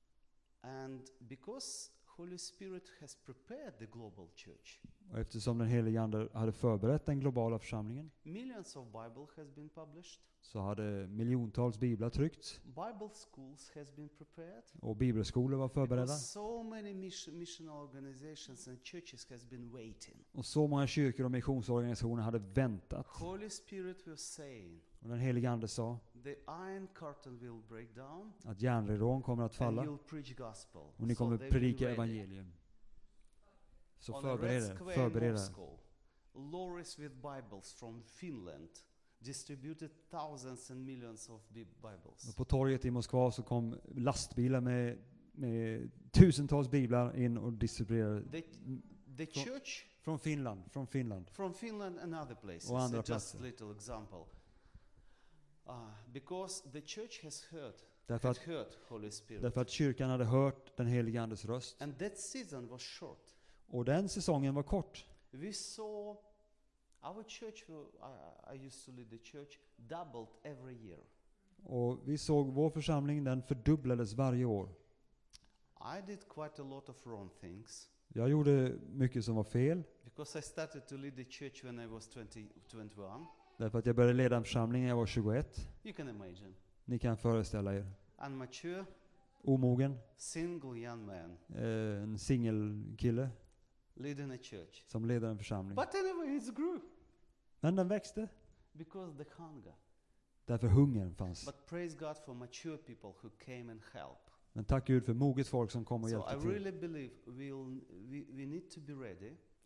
And because Holy Spirit has prepared the global church, Och eftersom den helige Ande hade förberett den globala församlingen millions of Bible has been published, så hade miljontals biblar tryckts Bible schools has been prepared, och bibelskolor var förberedda. because so many mission, missional organizations and churches has been waiting. Och så många kyrkor och missionsorganisationer hade väntat. Holy Spirit was saying, Och den helige Ande sa the iron curtain will break down att järnridån kommer att and falla you'll preach gospel. och ni So kommer they've predika been ready. evangelium. Så On a Red förbered er, Square in förbered er. Moscow, lorries with Bibles from Finland distributed thousands and millions of bi- Bibles. Och på torget i Moskva så kom lastbilar med, med tusentals biblar in och distribuerade The, the Från- church från Finland, från Finland. from Finland and other places. Och andra Uh, just platser. a little example. Uh, because the church has heard, Därför had att, heard Holy Spirit. därför att kyrkan hade hört den helige Andes röst. And that season was short. Och den säsongen var kort. We saw our church, who I, I used to lead the church, doubled every year. Och vi såg vår församling, den fördubblades varje år. I did quite a lot of wrong things. Jag gjorde mycket som var fel. Because I started to lead the church when I was twenty, twenty-one. Därför att jag började leda en församling när jag var tjugoett. You can imagine. Ni kan föreställa er. Unmature, Omogen. single young man Eh, en singelkille leading a church. som leder en församling. But anyway, it grew Men den växte. because the hunger. Därför hungern fanns. But praise God for mature people who came and helped. Men tack Gud för moget folk som kom och So I hjälpte till. really believe we'll, we, we need to be ready.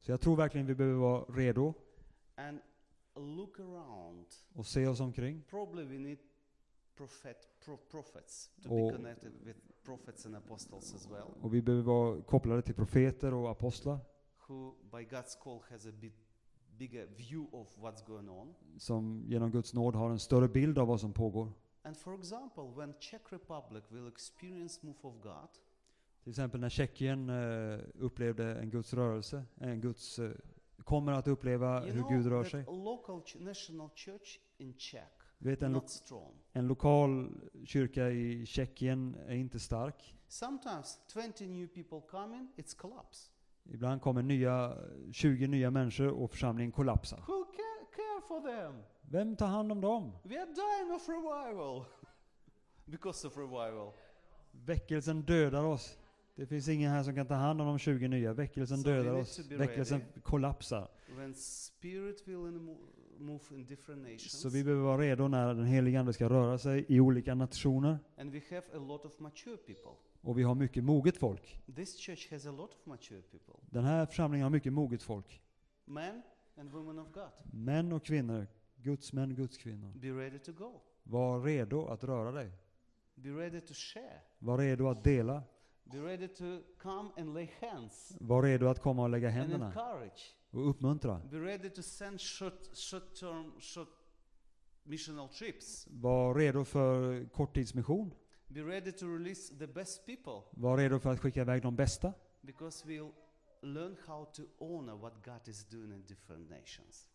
Så jag tror verkligen vi behöver vara redo and look around. och se oss omkring. Probably we need prophet, pro- prophets to Och- be connected with prophets and apostles as well, Och vi behöver vara kopplade till profeter och apostlar who by God's call has a bit bigger view of what's going on. som genom Guds nåd har en större bild av vad som pågår. And for example, when Czech Republic will experience move of God, Till exempel när Tjeckien eh, upplevde en Guds rörelse, en Guds, eh, kommer att uppleva you hur know Gud rör that sig. a local ch- national church in Czech Vet, en, lo- not strong. en lokal kyrka i Tjeckien är inte stark. Sometimes twenty new people come in, it's collapse. Ibland kommer nya, tjugo nya människor och församlingen kollapsar. Who care, care for them? Vem tar hand om dem? We are dying of revival because of revival. Väckelsen dödar oss. Det finns ingen här som kan ta hand om de tjugo nya. Väckelsen So we dödar need oss. to be Väckelsen ready. kollapsar. When Spirit will in- mo- move in different nations, Så vi behöver vara redo när den helige Ande ska röra sig i olika nationer. and we have a lot of mature people. Och vi har mycket moget folk. This church has a lot of mature people, Den här församlingen har mycket moget folk. men and women of God. Män och kvinnor. Guds män, Guds kvinnor. Be ready to go. Var redo att röra dig. Be ready to share. Var redo att dela. Be ready to come and lay hands Var redo att komma och lägga and händerna. encourage. Och uppmuntra. Be ready to send short, short-term, short missional trips. Var redo för korttidsmission. Be ready to release the best people, Var redo för att skicka iväg de bästa. because we'll learn how to honor what God is doing in different nations.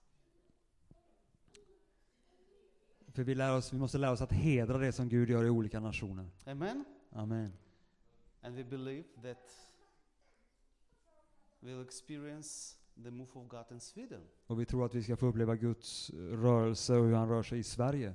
För vi, lär oss, vi måste lära oss att hedra det som Gud gör i olika nationer. Amen? Amen. And we believe that we'll experience the move of God in Sweden. Och vi tror att vi ska få uppleva Guds rörelse och hur han rör sig i Sverige.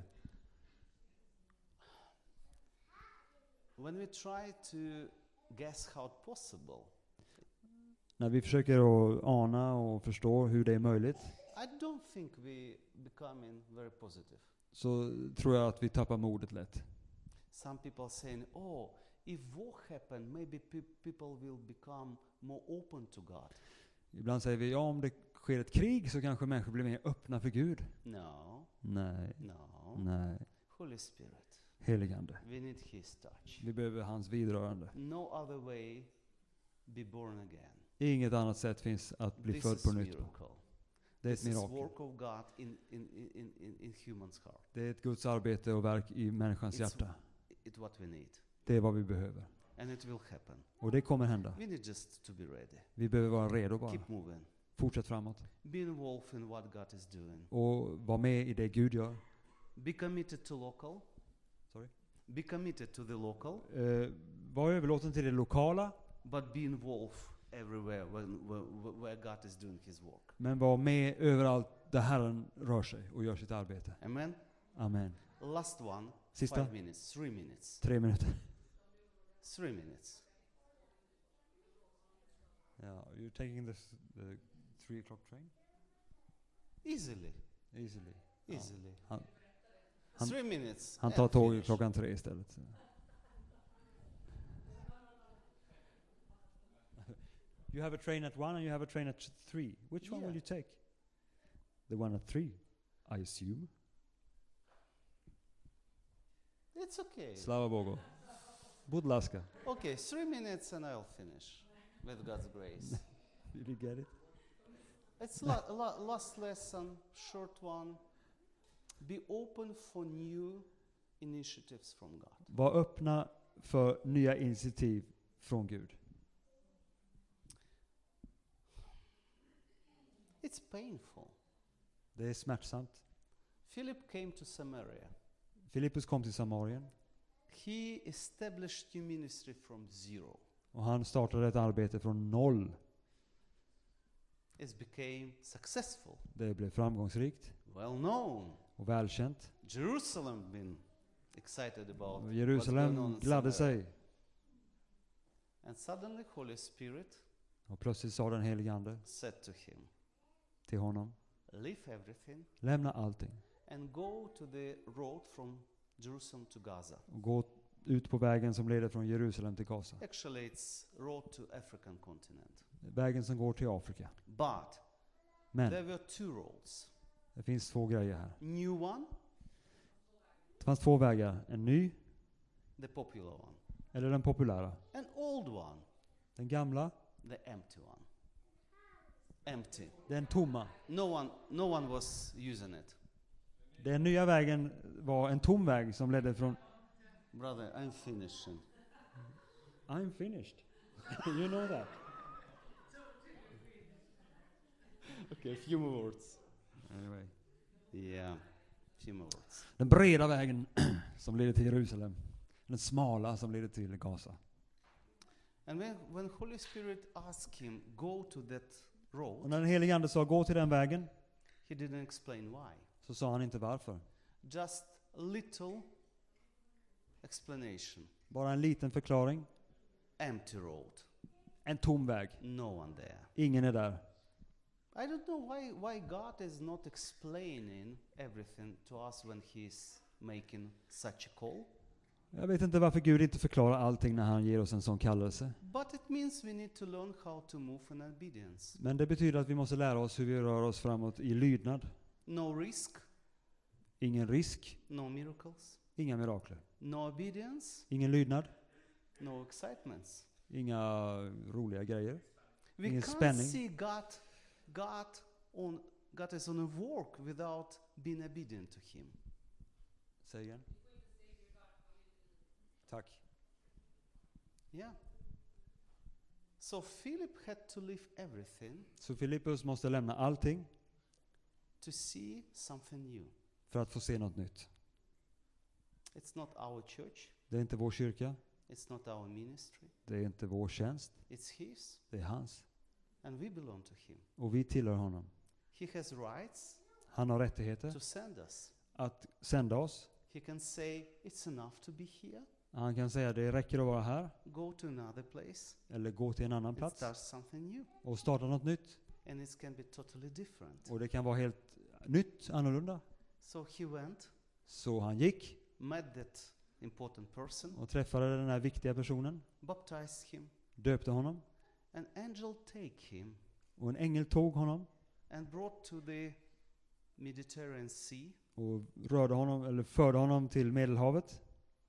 When we try to guess how it's possible, När vi försöker att ana och förstå hur det är möjligt, I don't think we becoming very positive. så tror jag att vi tappar modet lätt. Some people saying, oh, if war happen, maybe pe- people will become more open to God. Ibland säger vi, ja om det sker ett krig så kanske människor blir mer öppna för Gud. No, Nej, no. nej. Holy Spirit, Heligande. we need His touch. Vi behöver hans vidrörande. No other way be born again. Inget annat sätt finns att bli This född is på nytt. miracle. Det är ett This is mirakel. work of God in, in, in, in, in humans heart. Det är ett Guds arbete och verk i människans It's- hjärta. It's what we need. Det är vad vi behöver. And it will happen. Och det kommer hända. We need just to be ready. Vi behöver vara redo bara. Keep moving. Fortsätt framåt. Be involved in what God is doing. Och vara med i det Gud gör. Be committed to local. Sorry. Be committed to the local, Eh, var överlåten till det lokala, but be involved everywhere when, where, where God is doing His work. men var med överallt där Herren rör sig och gör sitt arbete. Amen. Amen. Last one. Sista. Five minutes. Three minutes. Tre minuter. Three minutes. Yeah, you're taking this, the three o'clock train? Easily. Easily. Easily. Han, han, Three minutes. han and tar tåget finish. klockan tre istället. You have a train at one and you have a train at three. Which one Yeah. will you take? The one at three, I assume. It's okay. Slava Bogu. Budlaska. Okay, three minutes and I'll finish with God's grace. Did you get it? It's la- la- last lesson, short one. Be open for new initiatives from God. Var öppna för nya initiativ från Gud. It's painful. Det är smärtsamt. Philip came to Samaria. Filippus kom till Samarien He established new ministry from zero. och han startade ett arbete från noll. It became successful, Det blev framgångsrikt well known. och välkänt. Jerusalem been excited about Och what's going on Jerusalem in gladde Samaria. sig. And suddenly Holy Spirit Och plötsligt sa den helige Ande said to him, till honom: leave everything lämna allting and go to the road from Jerusalem to Gaza. och gå ut på vägen som leder från Jerusalem till Gaza. Actually, it's road to African continent. Vägen som går till Afrika. But Men there were two roads. det finns två grejer här. New one, Det fanns två vägar. En ny the popular one. eller den populära. An old one, Den gamla, the empty one. Empty. den tomma. No one, no one was using it. Den nya vägen var en tom väg som ledde från... Brother, I'm finishing. I'm finished. You know that. Okay, a few more words. Anyway. Yeah, a few more words. Den breda vägen som leder till Jerusalem. Den smala som leder till Gaza. And when, when Holy Spirit asked him, go to that Och road, när den helige ande sa gå till den vägen, he didn't explain why. så sa han inte varför. Just a little explanation. Bara en liten förklaring. Empty road. En tom väg. No one there. Ingen är där. I don't know why, why God is not explaining everything to us when he's making such a call. Jag vet inte varför Gud inte förklarar allting när han ger oss en sån kallelse. But it means we need to learn how to move in obedience. Men det betyder att vi måste lära oss hur vi rör oss framåt i lydnad. No risk, Ingen risk, no miracles, inga mirakler. no obedience, Ingen lydnad, no excitements. inga roliga grejer. We Ingen can't spänning. see God, God, on, God is on a work without being obedient to him. Säg igen. Tack. Yeah. So Philip had to leave everything Så Filippus måste lämna allting to see something new. för att få se något nytt. It's not our church. Det är inte vår kyrka, It's not our ministry. det är inte vår tjänst, It's his. det är hans. And we belong to him. Och vi tillhör honom. He has rights Han har rättigheter to send us. att sända oss. He can say, it's enough to be here. Han kan säga det räcker att vara här, Go to another place eller gå till en annan and plats start something new. och starta något nytt. And it can be totally different. Och det kan vara helt nytt, annorlunda. So he went, Så han gick met that important person, och träffade den här viktiga personen, baptized him. döpte honom. An angel take him Och en ängel tog honom and brought to the Mediterranean Sea, och rörde honom, eller förde honom till Medelhavet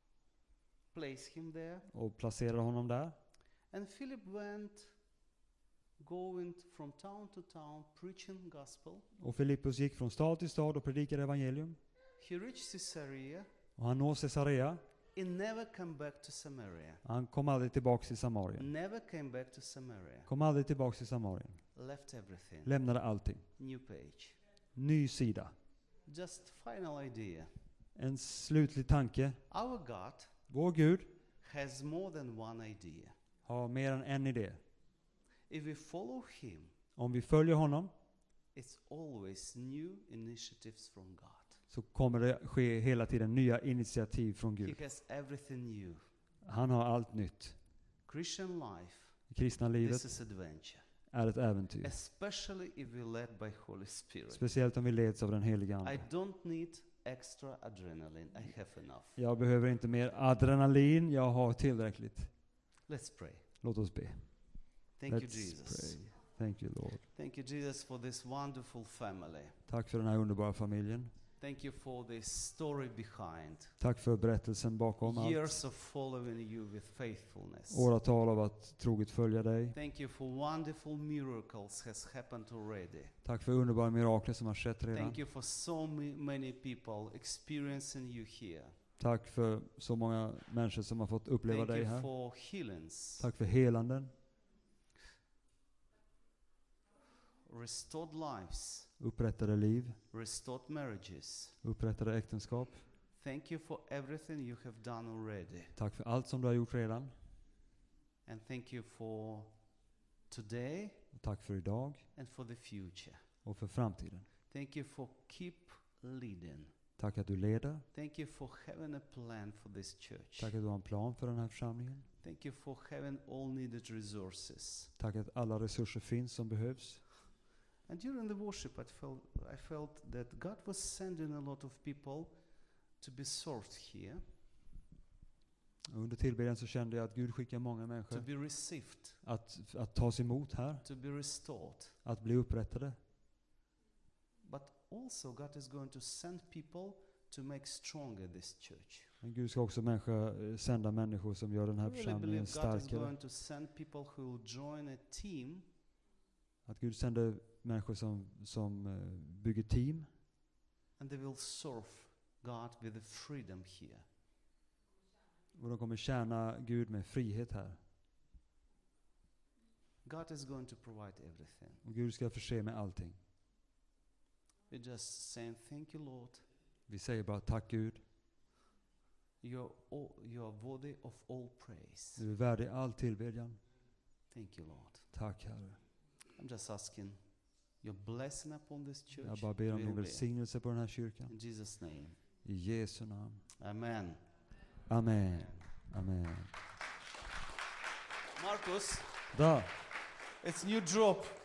placed him there. och placerade honom där. And Philip went, going from town to town, preaching gospel. Och Filippus gick från stad till stad och predikade evangelium. He reached Caesarea. Och han når Caesarea. He never come back to Samaria. Han kom aldrig tillbaka till Samarien. Never came back to Samaria. Kom aldrig tillbaka till Samarien. Left everything. Lämnade allting. New page. Ny sida. Just final idea. En slutlig tanke. Our God Vår Gud has more than one idea. har mer än en idé. If we follow him, Om vi följer honom it's always new initiatives from God. så kommer det ske hela tiden nya initiativ från He Gud. has everything new. Han har allt nytt. Christian life, Det kristna this livet is adventure. är ett äventyr. Especially if we're led by Holy Spirit. Speciellt om vi leds av den heliga I Ande. don't need extra adrenaline. I have enough. Jag behöver inte mer adrenalin, jag har tillräckligt. Let's pray. Låt oss be. Thank Let's you, Jesus. pray. Thank you, Lord. Thank you, Jesus, for this wonderful family. Tack för den här underbara familjen. Thank you for this story behind. Tack för berättelsen bakom allt. Years of following you with faithfulness. Åratal av att troget följa dig. Thank you for wonderful miracles has happened already. Tack för underbara mirakler som har skett redan. Thank you for so ma- many people experiencing you here. Tack för så många människor som har fått uppleva Thank dig you här. for healings, Tack för helanden, restored lives, upprättade liv, restored marriages. upprättade äktenskap. Thank you for everything you have done already. Tack för allt som du har gjort redan. And thank you for today Och tack för idag and for the future. och för framtiden. Thank you for keep leading. Tack att du leder. Thank you for having a plan for this church. Tack att du har en plan för den här församlingen. Thank you for having all needed resources. Tack att alla resurser finns som behövs. And during the worship I felt, I felt that God was sending a lot of people to be served here. Och under tillbedjan så kände jag att Gud skickar många to människor be received, att, att tas emot här, to be restored. att bli upprättade. But also God is going to send people to make stronger this church. Men Gud ska också människa, eh, sända människor som gör den här I really believe församlingen God is starkare. going to send people who will join a team Att Gud sänder människor som, som eh, bygger team. and they will serve God with the freedom here. Och de kommer tjäna Gud med frihet här. God is going to provide everything. Och Gud ska förse med allting. We just saying thank you, Lord. Vi säger bara tack Gud. You're, all, you're worthy of all praise. Du är värdig all tillbedjan. Thank you, Lord. Tack Herre. I'm just asking your blessing upon this church. Jag bara ber om din really. välsignelse på den här kyrkan. In Jesus' name. I Jesu namn. Amen. Amen. Amen. Marcus, Da. it's new drop.